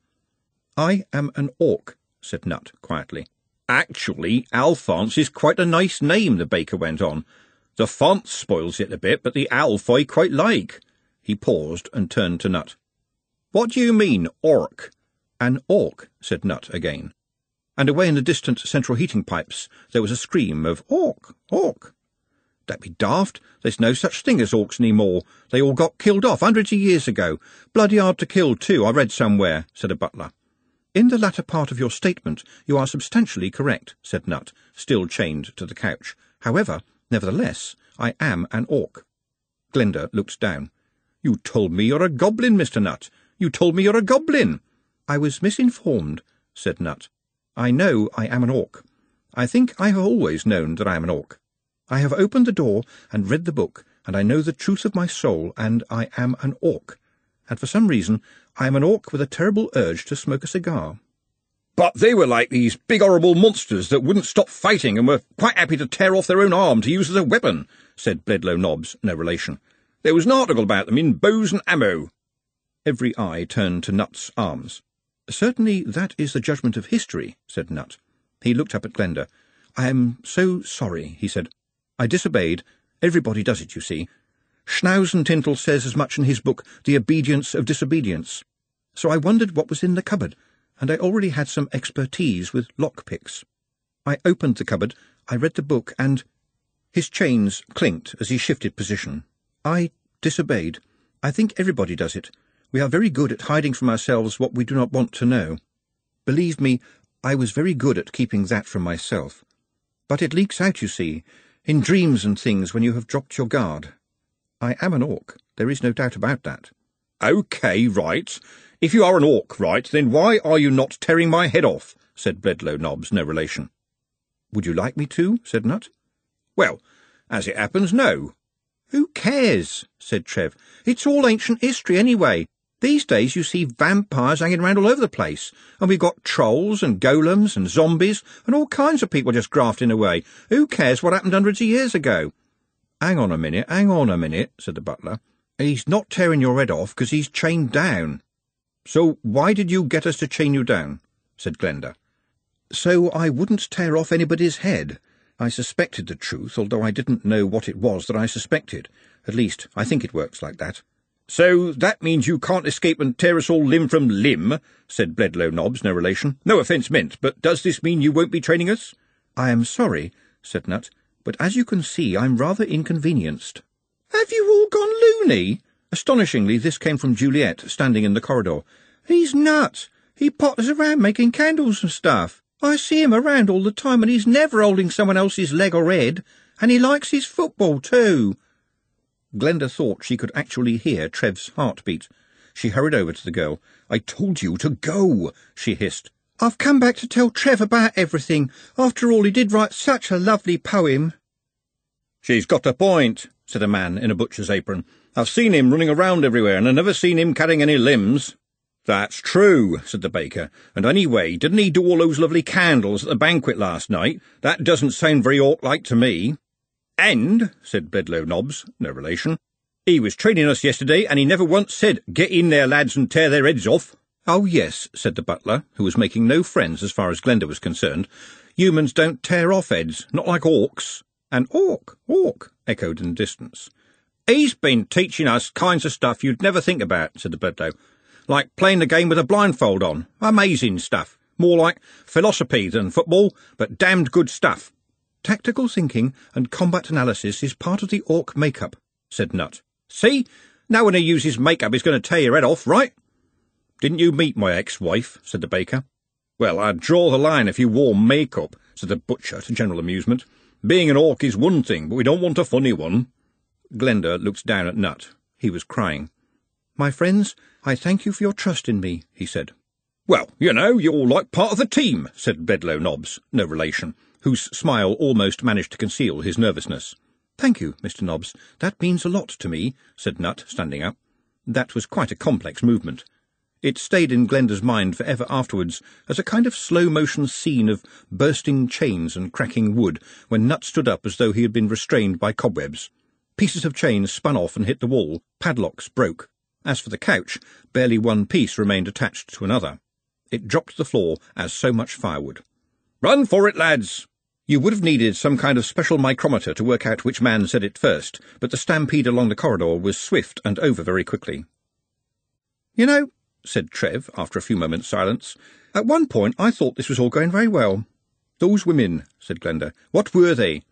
"I am an orc," said Nutt quietly. "Actually, Alphonse is quite a nice name," the baker went on. "The font spoils it a bit, but the Alf I quite like." He paused and turned to Nutt. "What do you mean, orc?" "An orc," said Nutt again. And away in the distant central heating pipes there was a scream of "Orc! Orc!" "That be daft. There's no such thing as orcs any more. They all got killed off hundreds of years ago. Bloody hard to kill, too, I read somewhere," said a butler. "In the latter part of your statement you are substantially correct," said Nutt, still chained to the couch. "However, nevertheless, I am an orc." Glenda looked down. "You told me you're a goblin, Mister Nutt. You told me you're a goblin." "I was misinformed," said Nutt. "I know I am an orc. I think I have always known that I am an orc. I have opened the door and read the book, and I know the truth of my soul, and I am an orc. And for some reason I am an orc with a terrible urge to smoke a cigar." "But they were like these big horrible monsters that wouldn't stop fighting and were quite happy to tear off their own arm to use as a weapon," said Bledlow Nobbs, no relation. "There was an article about them in Bows and Ammo." Every eye turned to Nutt's arms. "Certainly that is the judgment of history," said Nutt. He looked up at Glenda. "I am so sorry," he said. "I disobeyed. Everybody does it, you see. Schnauzentintl says as much in his book, The Obedience of Disobedience. So I wondered what was in the cupboard, and I already had some expertise with lockpicks. I opened the cupboard, I read the book, and—" His chains clinked as he shifted position. "I disobeyed. I think everybody does it. We are very good at hiding from ourselves what we do not want to know. Believe me, I was very good at keeping that from myself. But it leaks out, you see, in dreams and things when you have dropped your guard. I am an orc. There is no doubt about that." "OK, right. If you are an orc, right, then why are you not tearing my head off?" said Bledlow Nobbs, no relation. "Would you like me to?" said Nutt. "Well, as it happens, no." "Who cares?" said Trev. "It's all ancient history anyway. These days you see vampires hanging around all over the place, and we've got trolls and golems and zombies and all kinds of people just grafting away. Who cares what happened hundreds of years ago?" "Hang on a minute, hang on a minute," said the butler. "He's not tearing your head off because he's chained down." "So why did you get us to chain you down?" said Glenda. "So I wouldn't tear off anybody's head. I suspected the truth, although I didn't know what it was that I suspected. At least, I think it works like that." "So that means you can't escape and tear us all limb from limb," said Bledlow Nobbs, no relation. "No offence meant, but does this mean you won't be training us?" "I am sorry," said Nutt, "but as you can see, I'm rather inconvenienced." "Have you all gone loony?" Astonishingly, this came from Juliet, standing in the corridor. "He's nuts. He potters around making candles and stuff. I see him around all the time, and he's never holding someone else's leg or head. And he likes his football, too." Glenda thought she could actually hear Trev's heartbeat. She hurried over to the girl. "I told you to go," she hissed. "I've come back to tell Trev about everything. After all, he did write such a lovely poem." "She's got a point," said a man in a butcher's apron. "I've seen him running around everywhere, and I've never seen him carrying any limbs." "That's true," said the baker. "And anyway, didn't he do all those lovely candles at the banquet last night? That doesn't sound very orc-like to me." And, said Bedloe Nobbs, no relation, he was training us yesterday, and he never once said, "Get in there, lads, and tear their heads off." "Oh, yes," said the butler, who was making no friends as far as Glenda was concerned. "Humans don't tear off heads, not like orcs." "An orc, orc," echoed in the distance. "He's been teaching us kinds of stuff you'd never think about," said the Bedloe. "Like playing the game with a blindfold on. Amazing stuff. More like philosophy than football, but damned good stuff." "Tactical thinking and combat analysis is part of the orc make-up," said Nut. "See? No one who uses make-up is going to tear your head off, right?" "Didn't you meet my ex-wife?" said the baker. "Well, I'd draw the line if you wore make-up," said the butcher to general amusement. "Being an orc is one thing, but we don't want a funny one." Glenda looked down at Nut. He was crying. "My friends, I thank you for your trust in me," he said. "Well, you know, you're like part of the team," said Bedloe Nobbs, no relation, whose smile almost managed to conceal his nervousness. "Thank you, Mister Nobbs. That means a lot to me," said Nut, standing up. That was quite a complex movement. It stayed in Glenda's mind for ever afterwards as a kind of slow-motion scene of bursting chains and cracking wood when Nut stood up as though he had been restrained by cobwebs. Pieces of chain spun off and hit the wall. Padlocks broke. As for the couch, barely one piece remained attached to another. It dropped to the floor as so much firewood. "Run for it, lads!" You would have needed some kind of special micrometer to work out which man said it first, but the stampede along the corridor was swift and over very quickly. "You know," said Trev, after a few moments' silence, "at one point I thought this was all going very well." "Those women," said Glenda, "what were they?"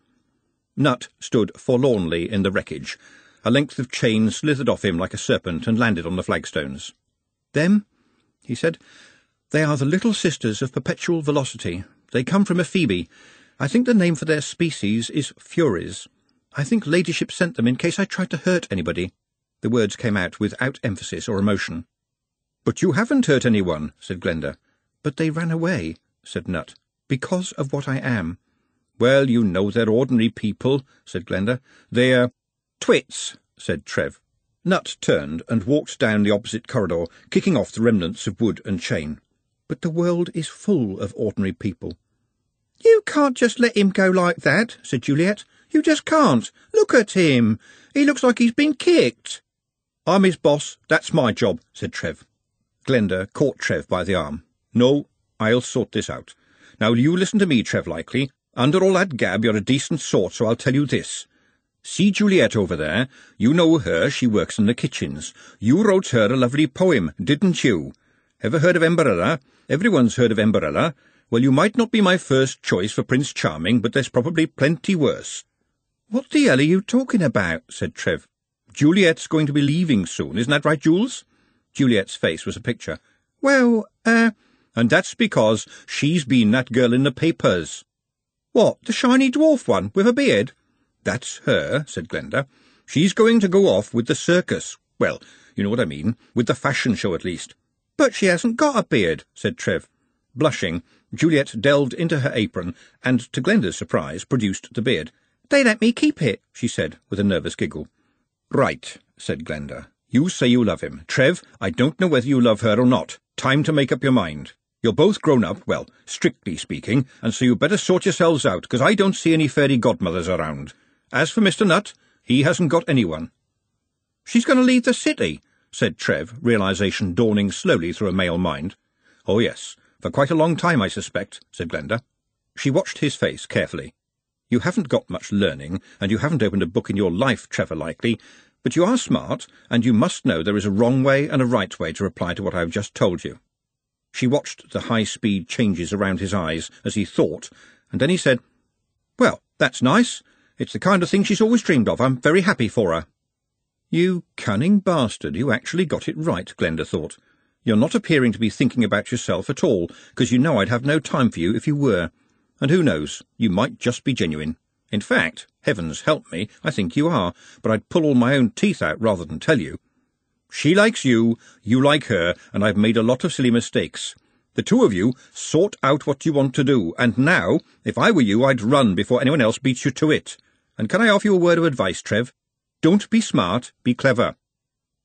Nut stood forlornly in the wreckage. A length of chain slithered off him like a serpent and landed on the flagstones. "Them," he said, "they are the little sisters of perpetual velocity. They come from Ephebi. I think the name for their species is Furies. I think Ladyship sent them in case I tried to hurt anybody." The words came out without emphasis or emotion. "But you haven't hurt anyone," said Glenda. "But they ran away," said Nut, "because of what I am." "Well, you know they're ordinary people," said Glenda. "They're—" "Twits," said Trev. Nut turned and walked down the opposite corridor, kicking off the remnants of wood and chain. "But the world is full of ordinary people." "You can't just let him go like that," said Juliet. "You just can't. Look at him. He looks like he's been kicked." "I'm his boss. That's my job," said Trev. Glenda caught Trev by the arm. "No, I'll sort this out. Now you listen to me, Trev Likely. Under all that gab you're a decent sort, so I'll tell you this. See Juliet over there? You know her, she works in the kitchens. You wrote her a lovely poem, didn't you? Ever heard of Emberella? Everyone's heard of Emberella. Well, you might not be my first choice for Prince Charming, but there's probably plenty worse." "What the hell are you talking about?" said Trev. "Juliet's going to be leaving soon, isn't that right, Jules?" Juliet's face was a picture. "Well, uh—" "And that's because she's been that girl in the papers." "What, the shiny dwarf one, with a beard?" "That's her," said Glenda. "She's going to go off with the circus. Well, you know what I mean, with the fashion show at least." "But she hasn't got a beard," said Trev. Blushing, Juliet delved into her apron and, to Glenda's surprise, produced the beard. "They let me keep it," she said, with a nervous giggle. "Right," said Glenda. "You say you love him. Trev, I don't know whether you love her or not. Time to make up your mind. You're both grown up, well, strictly speaking, and so you better sort yourselves out, because I don't see any fairy godmothers around. As for Mister Nut, he hasn't got anyone." "She's going to leave the city," said Trev, realization dawning slowly through a male mind. "Oh, yes, for quite a long time, I suspect," said Glenda. She watched his face carefully. "You haven't got much learning, and you haven't opened a book in your life, Trevor Likely, but you are smart, and you must know there is a wrong way and a right way to reply to what I have just told you." She watched the high-speed changes around his eyes as he thought, and then he said, "Well, that's nice. It's the kind of thing she's always dreamed of. I'm very happy for her." "You cunning bastard, you actually got it right," Glenda thought. "You're not appearing to be thinking about yourself at all, because you know I'd have no time for you if you were. And who knows, you might just be genuine. In fact, heavens help me, I think you are, but I'd pull all my own teeth out rather than tell you. She likes you, you like her, and I've made a lot of silly mistakes. The two of you sort out what you want to do, and now, if I were you, I'd run before anyone else beats you to it. And can I offer you a word of advice, Trev? Don't be smart, be clever."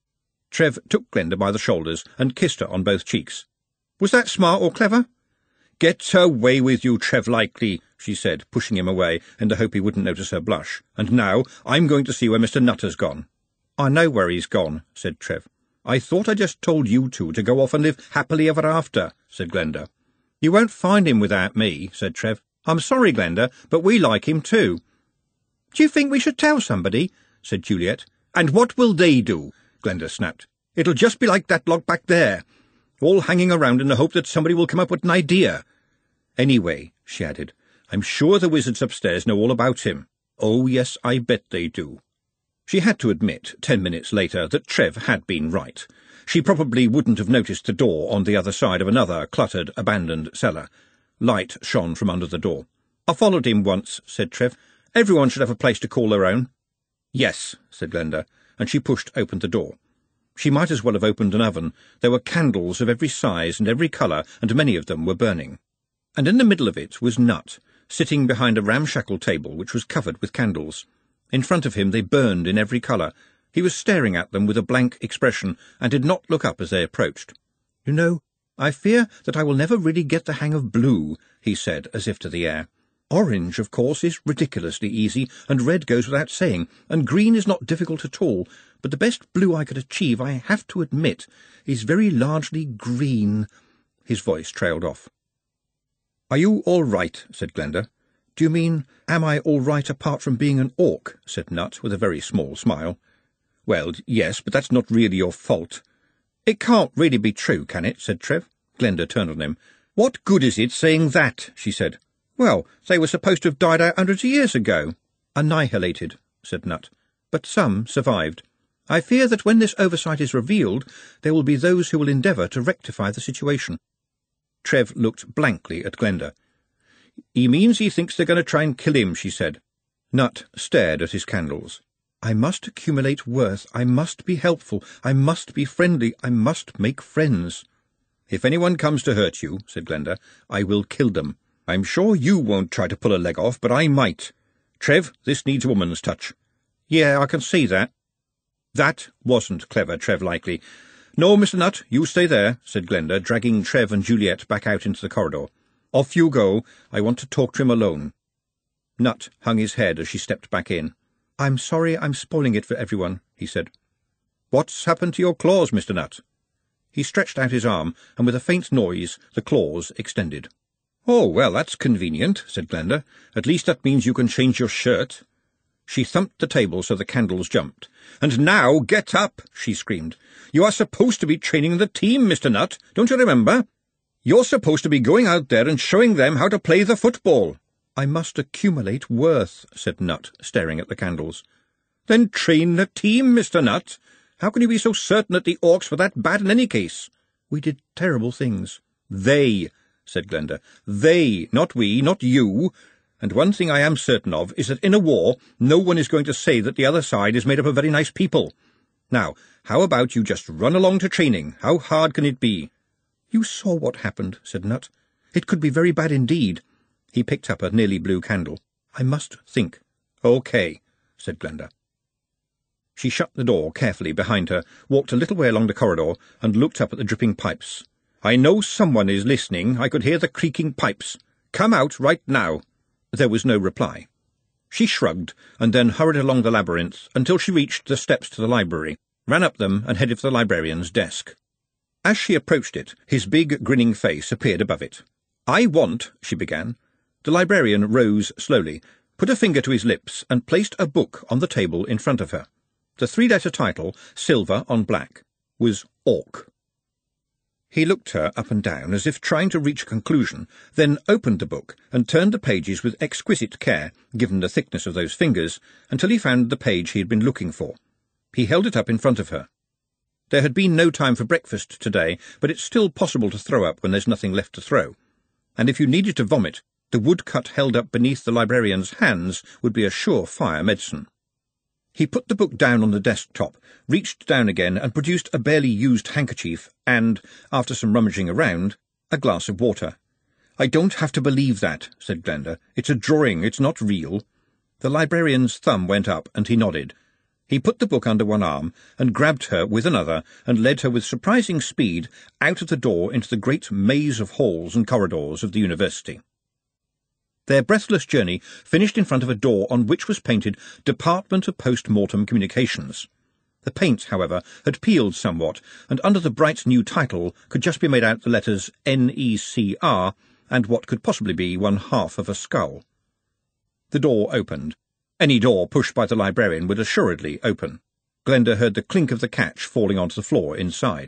Trev took Glenda by the shoulders and kissed her on both cheeks. "Was that smart or clever?" "Get away with you, Trev Likely," she said, pushing him away in the hope he wouldn't notice her blush. "And now I'm going to see where Mister Nutt has gone." "I know where he's gone," said Trev. "I thought I just told you two to go off and live happily ever after," said Glenda. "You won't find him without me," said Trev. "I'm sorry, Glenda, but we like him too." "Do you think we should tell somebody?" said Juliet. "And what will they do?" Glenda snapped. "It'll just be like that lot back there, all hanging around in the hope that somebody will come up with an idea. Anyway," she added, "I'm sure the wizards upstairs know all about him. Oh, yes, I bet they do." She had to admit, ten minutes later, that Trev had been right. She probably wouldn't have noticed the door on the other side of another cluttered, abandoned cellar. Light shone from under the door. "I followed him once," said Trev. "Everyone should have a place to call their own." "Yes," said Glenda, and she pushed open the door. She might as well have opened an oven. There were candles of every size and every colour, and many of them were burning. And in the middle of it was Nutt, sitting behind a ramshackle table which was covered with candles. In front of him they burned in every colour. He was staring at them with a blank expression, and did not look up as they approached. "You know, I fear that I will never really get the hang of blue," he said, as if to the air. "Orange, of course, is ridiculously easy, and red goes without saying, and green is not difficult at all, but the best blue I could achieve, I have to admit, is very largely green." His voice trailed off. "Are you all right?" said Glenda. "Do you mean, am I all right apart from being an orc?" said Nutt, with a very small smile. "Well, yes, but that's not really your fault." "It can't really be true, can it?" said Trev. Glenda turned on him. "What good is it saying that?" she said. "Well, they were supposed to have died out hundreds of years ago." "Annihilated," said Nutt. "But some survived. I fear that when this oversight is revealed, there will be those who will endeavour to rectify the situation." Trev looked blankly at Glenda. "He means he thinks they're going to try and kill him," she said. Nutt stared at his candles. "I must accumulate worth. I must be helpful. I must be friendly. I must make friends." "If anyone comes to hurt you," said Glenda, "I will kill them. I'm sure you won't try to pull a leg off, but I might. Trev, this needs a woman's touch." "Yeah, I can see that." "That wasn't clever, Trev Likely." "No, Mister Nutt, you stay there," said Glenda, dragging Trev and Juliet back out into the corridor. "Off you go. I want to talk to him alone." Nutt hung his head as she stepped back in. "I'm sorry I'm spoiling it for everyone," he said. "What's happened to your claws, Mister Nutt?" He stretched out his arm, and with a faint noise the claws extended. "Oh, well, that's convenient," said Glenda. "At least that means you can change your shirt." She thumped the table so the candles jumped. "And now get up!" she screamed. "You are supposed to be training the team, Mister Nutt, don't you remember? You're supposed to be going out there and showing them how to play the football." "I must accumulate worth," said Nutt, staring at the candles. "Then train the team, Mister Nutt. How can you be so certain that the orcs were that bad in any case?" "We did terrible things." "They," said Glenda. "They, not we, not you. And one thing I am certain of is that in a war no one is going to say that the other side is made up of very nice people. Now, how about you just run along to training? How hard can it be?" "You saw what happened," said Nutt. "It could be very bad indeed." He picked up a nearly blue candle. "I must think." "OK," said Glenda. She shut the door carefully behind her, walked a little way along the corridor, and looked up at the dripping pipes. "I know someone is listening. I could hear the creaking pipes. Come out right now." There was no reply. She shrugged, and then hurried along the labyrinth until she reached the steps to the library, ran up them, and headed for the librarian's desk. As she approached it, his big, grinning face appeared above it. "I want," she began. The librarian rose slowly, put a finger to his lips, and placed a book on the table in front of her. The three-letter title, silver on black, was Orc. He looked her up and down as if trying to reach a conclusion, then opened the book and turned the pages with exquisite care, given the thickness of those fingers, until he found the page he had been looking for. He held it up in front of her. There had been no time for breakfast today, but it's still possible to throw up when there's nothing left to throw. And if you needed to vomit, the woodcut held up beneath the librarian's hands would be a sure-fire medicine. He put the book down on the desktop, reached down again and produced a barely used handkerchief and, after some rummaging around, a glass of water. "I don't have to believe that," said Glenda. "It's a drawing, it's not real." The librarian's thumb went up, and he nodded. He put the book under one arm and grabbed her with another and led her with surprising speed out of the door into the great maze of halls and corridors of the university. Their breathless journey finished in front of a door on which was painted Department of Post-Mortem Communications. The paint, however, had peeled somewhat, and under the bright new title could just be made out the letters N E C R and what could possibly be one half of a skull. The door opened. Any door pushed by the librarian would assuredly open. Glenda heard the clink of the catch falling onto the floor inside.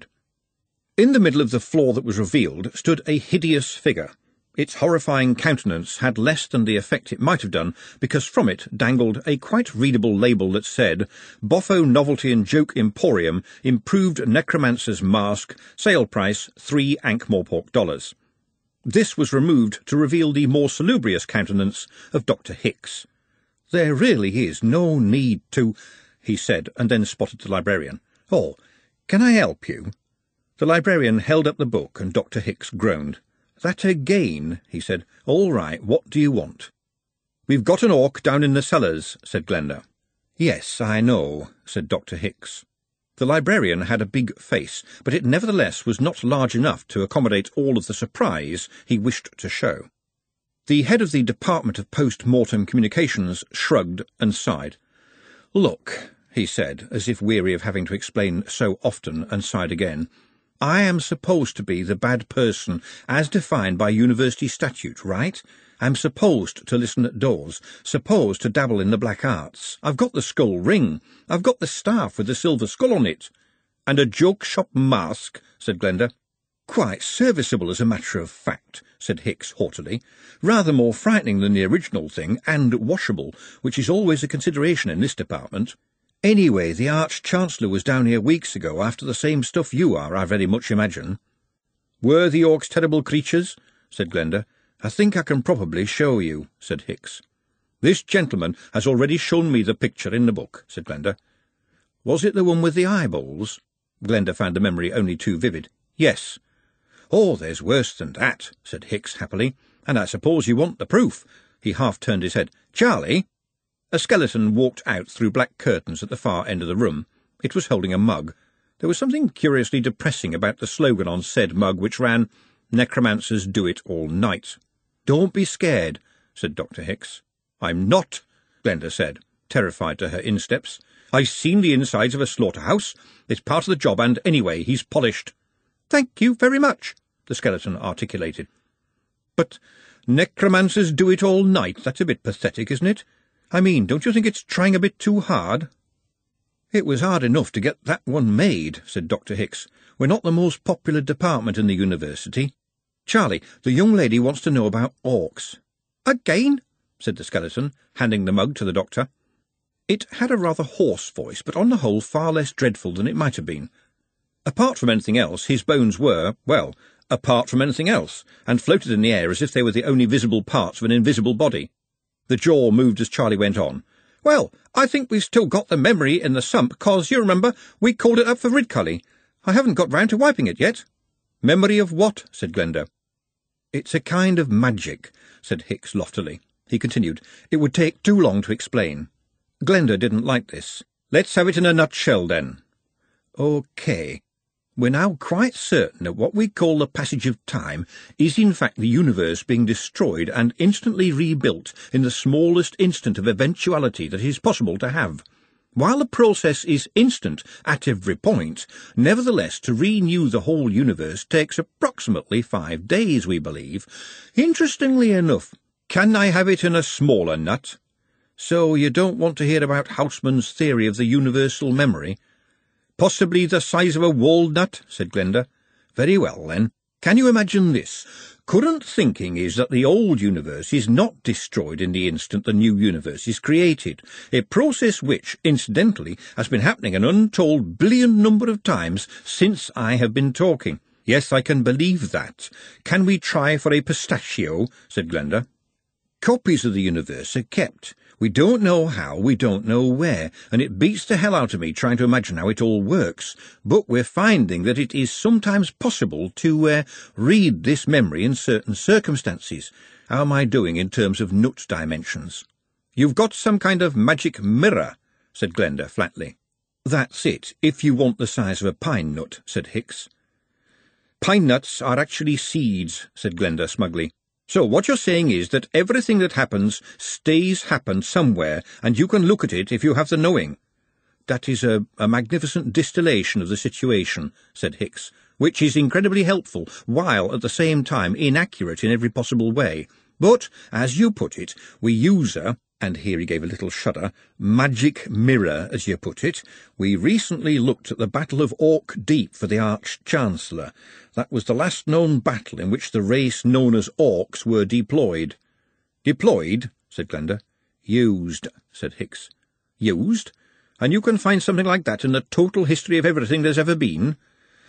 In the middle of the floor that was revealed stood a hideous figure. Its horrifying countenance had less than the effect it might have done, because from it dangled a quite readable label that said, Boffo Novelty and Joke Emporium, Improved Necromancer's Mask, Sale Price, three Ankh-Morpork dollars. This was removed to reveal the more salubrious countenance of Doctor Hicks. "There really is no need to—" he said, and then spotted the librarian. "Oh, can I help you?" The librarian held up the book, and Doctor Hicks groaned. "That again," he said. "All right, what do you want?" "We've got an orc down in the cellars," said Glenda. "Yes, I know," said Doctor Hicks. The librarian had a big face, but it nevertheless was not large enough to accommodate all of the surprise he wished to show. The head of the Department of Post-Mortem Communications shrugged and sighed. "Look," he said, as if weary of having to explain so often, and sighed again, "I am supposed to be the bad person, as defined by university statute, right? I'm supposed to listen at doors, supposed to dabble in the black arts. I've got the skull ring. I've got the staff with the silver skull on it." "And a joke-shop mask," said Glenda. "Quite serviceable, as a matter of fact," said Hicks haughtily. "Rather more frightening than the original thing, and washable, which is always a consideration in this department. Anyway, the Arch-Chancellor was down here weeks ago after the same stuff you are, I very much imagine." "Were the orcs terrible creatures?" said Glenda. "I think I can probably show you," said Hicks. "This gentleman has already shown me the picture in the book," said Glenda. "Was it the one with the eyeballs?" Glenda found the memory only too vivid. "Yes." "Oh, there's worse than that," said Hicks happily. "And I suppose you want the proof." He half turned his head. "Charlie?" A skeleton walked out through black curtains at the far end of the room. It was holding a mug. There was something curiously depressing about the slogan on said mug, which ran, "Necromancers do it all night." "Don't be scared," said Doctor Hicks. "I'm not," Glenda said, terrified to her insteps. "I've seen the insides of a slaughterhouse. It's part of the job, and anyway, he's polished." "Thank you very much," the skeleton articulated. "But necromancers do it all night. That's a bit pathetic, isn't it? I mean, don't you think it's trying a bit too hard?" "It was hard enough to get that one made," said Doctor Hicks. "We're not the most popular department in the university. Charlie, the young lady wants to know about orcs." "Again?" said the skeleton, handing the mug to the doctor. It had a rather hoarse voice, but on the whole far less dreadful than it might have been. Apart from anything else, his bones were, well, apart from anything else, and floated in the air as if they were the only visible parts of an invisible body. The jaw moved as Charlie went on. "Well, I think we've still got the memory in the sump, 'cause, you remember, we called it up for Ridcully. I haven't got round to wiping it yet." "Memory of what?" said Glenda. "It's a kind of magic," said Hicks loftily. He continued, "It would take too long to explain." Glenda didn't like this. "Let's have it in a nutshell, then." "OK. We're now quite certain that what we call the passage of time is in fact the universe being destroyed and instantly rebuilt in the smallest instant of eventuality that is possible to have. While the process is instant at every point, nevertheless to renew the whole universe takes approximately five days, we believe. Interestingly enough, can I have it in a smaller nut? So you don't want to hear about Haussmann's theory of the universal memory? "Possibly the size of a walnut," said Glenda. "Very well, then. Can you imagine this? Current thinking is that the old universe is not destroyed in the instant the new universe is created, a process which, incidentally, has been happening an untold billion number of times since I have been talking. Yes, I can believe that. Can we try for a pistachio?" said Glenda. "Copies of the universe are kept. We don't know how, we don't know where, and it beats the hell out of me trying to imagine how it all works. But we're finding that it is sometimes possible to uh, read this memory in certain circumstances. How am I doing in terms of nut dimensions?" "You've got some kind of magic mirror," said Glenda flatly. "That's it, if you want the size of a pine nut," said Hicks. "Pine nuts are actually seeds," said Glenda smugly. "So what you're saying is that everything that happens stays happened somewhere, and you can look at it if you have the knowing." "That is a, a magnificent distillation of the situation," said Hicks, "which is incredibly helpful, while at the same time inaccurate in every possible way. But, as you put it, we use a, and here he gave a little shudder, magic mirror, as you put it. We recently looked at the Battle of Ork Deep for the Arch-Chancellor. That was the last known battle in which the race known as Orcs were deployed." "Deployed?" said Glenda. "Used," said Hicks. "Used? And you can find something like that in the total history of everything there's ever been?"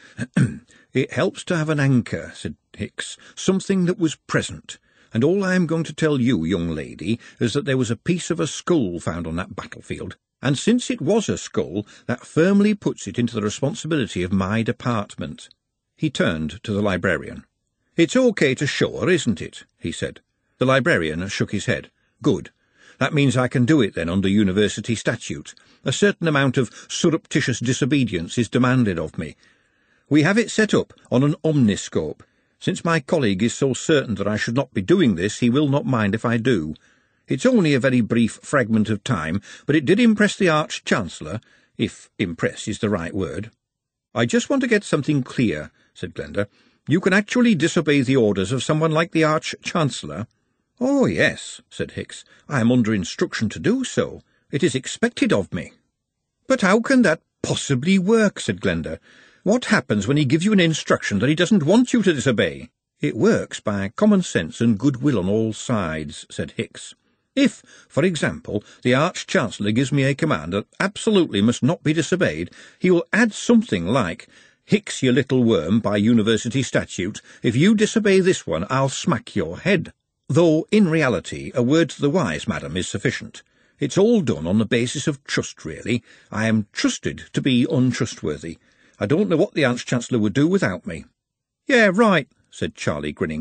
"It helps to have an anchor," said Hicks, "something that was present. And all I am going to tell you, young lady, is that there was a piece of a skull found on that battlefield, and since it was a skull, that firmly puts it into the responsibility of my department." He turned to the librarian. "It's okay to show her, isn't it?" he said. The librarian shook his head. "Good. That means I can do it then under university statute. A certain amount of surreptitious disobedience is demanded of me. We have it set up on an omniscope. Since my colleague is so certain that I should not be doing this, he will not mind if I do. It's only a very brief fragment of time, but it did impress the Arch-Chancellor, if impress is the right word." "I just want to get something clear," said Glenda. "You can actually disobey the orders of someone like the Arch-Chancellor?" "Oh, yes," said Hicks. "I am under instruction to do so. It is expected of me." "But how can that possibly work?" said Glenda. "What happens when he gives you an instruction that he doesn't want you to disobey?" "It works by common sense and goodwill on all sides," said Hicks. "If, for example, the Arch-Chancellor gives me a command that absolutely must not be disobeyed, he will add something like, 'Hicks, you little worm, by university statute, if you disobey this one, I'll smack your head.' Though, in reality, a word to the wise, madam, is sufficient. It's all done on the basis of trust, really. I am trusted to be untrustworthy. I don't know what the Arch-Chancellor would do without me." "Yeah, right," said Charlie, grinning.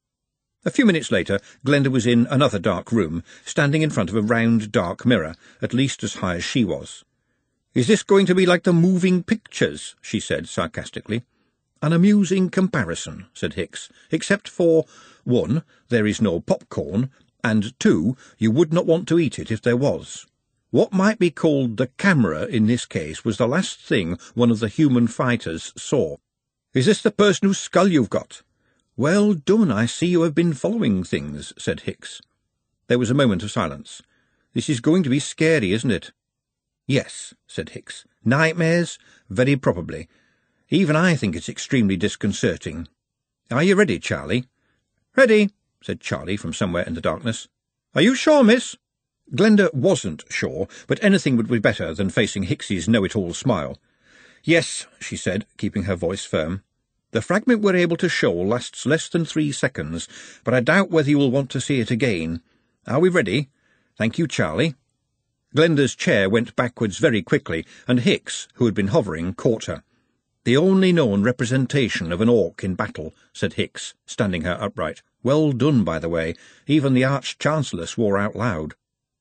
A few minutes later, Glenda was in another dark room, standing in front of a round, dark mirror, at least as high as she was. "Is this going to be like the moving pictures?" she said sarcastically. "An amusing comparison," said Hicks, "except for, one, there is no popcorn, and two, you would not want to eat it if there was. What might be called the camera in this case was the last thing one of the human fighters saw. Is this the person whose skull you've got?" "Well done, I see you have been following things," said Hicks. There was a moment of silence. "This is going to be scary, isn't it?" "Yes," said Hicks. "Nightmares? Very probably. Even I think it's extremely disconcerting. Are you ready, Charlie?" "Ready," said Charlie from somewhere in the darkness. "Are you sure, miss?" Glenda wasn't sure, but anything would be better than facing Hicks's know-it-all smile. "Yes," she said, keeping her voice firm. "The fragment we're able to show lasts less than three seconds, but I doubt whether you will want to see it again. Are we ready? Thank you, Charlie." Glenda's chair went backwards very quickly, and Hicks, who had been hovering, caught her. "The only known representation of an orc in battle," said Hicks, standing her upright. "Well done, by the way. Even the Arch-Chancellor swore out loud."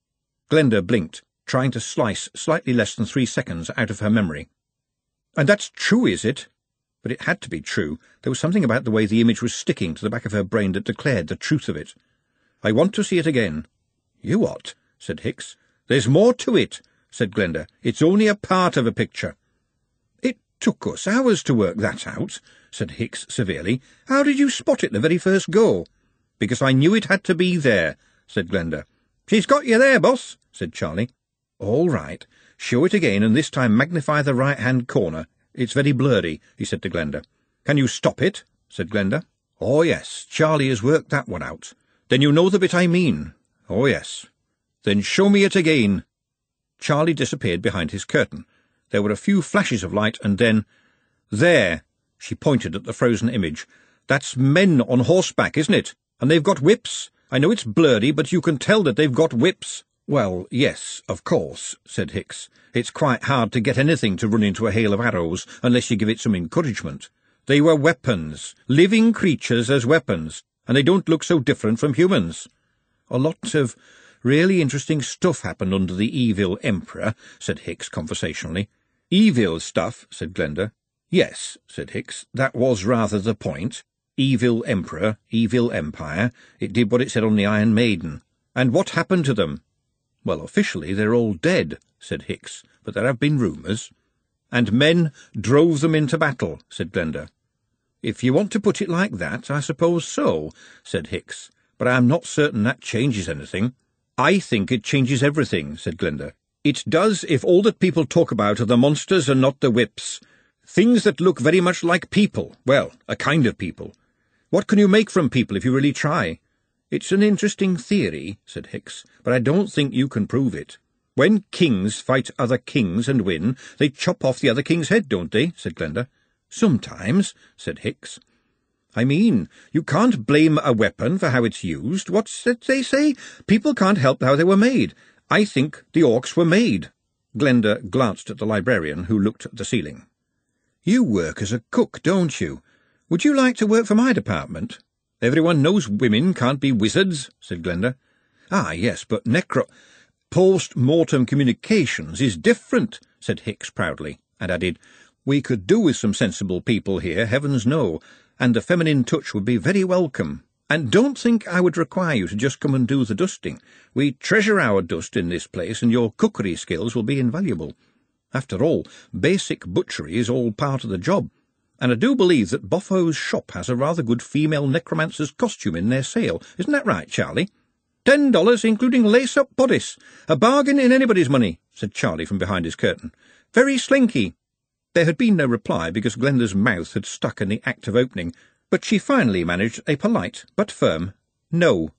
Glenda blinked, trying to slice slightly less than three seconds out of her memory. "And that's true, is it?" But it had to be true. There was something about the way the image was sticking to the back of her brain that declared the truth of it. "I want to see it again." "You what?" said Hicks. "There's more to it," said Glenda. "It's only a part of a picture." "It took us hours to work that out," said Hicks severely. "How did you spot it the very first go?" "Because I knew it had to be there," said Glenda. "She's got you there, boss," said Charlie. "All right. Show it again, and this time magnify the right-hand corner. It's very blurry," he said to Glenda. "Can you stop it?" said Glenda. "Oh, yes. Charlie has worked that one out." "Then you know the bit I mean." "Oh, yes." "Then show me it again." Charlie disappeared behind his curtain. There were a few flashes of light, and then— "There!" She pointed at the frozen image. "That's men on horseback, isn't it? And they've got whips. I know it's blurry, but you can tell that they've got whips." "Well, yes, of course," said Hicks. "It's quite hard to get anything to run into a hail of arrows unless you give it some encouragement. They were weapons, living creatures as weapons, and they don't look so different from humans. A lot of Really interesting stuff happened under the evil Emperor, said Hicks conversationally. Evil stuff, said Glenda. Yes, said Hicks, that was rather the point. Evil Emperor, evil Empire. It did what it said on the Iron Maiden. And what happened to them? Well, officially they're all dead, said Hicks, but there have been rumours. And men drove them into battle, said Glenda. If you want to put it like that, I suppose so, said Hicks, but I am not certain that changes anything. I think it changes everything, said Glenda. It does if all that people talk about are the monsters and not the whips. Things that look very much like people, well, a kind of people. What can you make from people if you really try? It's an interesting theory, said Hicks, but I don't think you can prove it. When kings fight other kings and win, they chop off the other king's head, don't they? Said Glenda. Sometimes, said Hicks. I mean, you can't blame a weapon for how it's used. What's that they say? People can't help how they were made. I think the orcs were made. Glenda glanced at the librarian, who looked at the ceiling. You work as a cook, don't you? Would you like to work for my department? Everyone knows women can't be wizards, said Glenda. Ah, yes, but necro... Post-mortem communications is different, said Hicks proudly, and added, We could do with some sensible people here, heavens no, and the feminine touch would be very welcome. And don't think I would require you to just come and do the dusting. We treasure our dust in this place, and your cookery skills will be invaluable. After all, basic butchery is all part of the job, and I do believe that Boffo's shop has a rather good female necromancer's costume in their sale. Isn't that right, Charlie? Ten dollars, including lace-up bodice. A bargain in anybody's money, said Charlie from behind his curtain. Very slinky. There had been no reply because Glenda's mouth had stuck in the act of opening, but she finally managed a polite but firm no.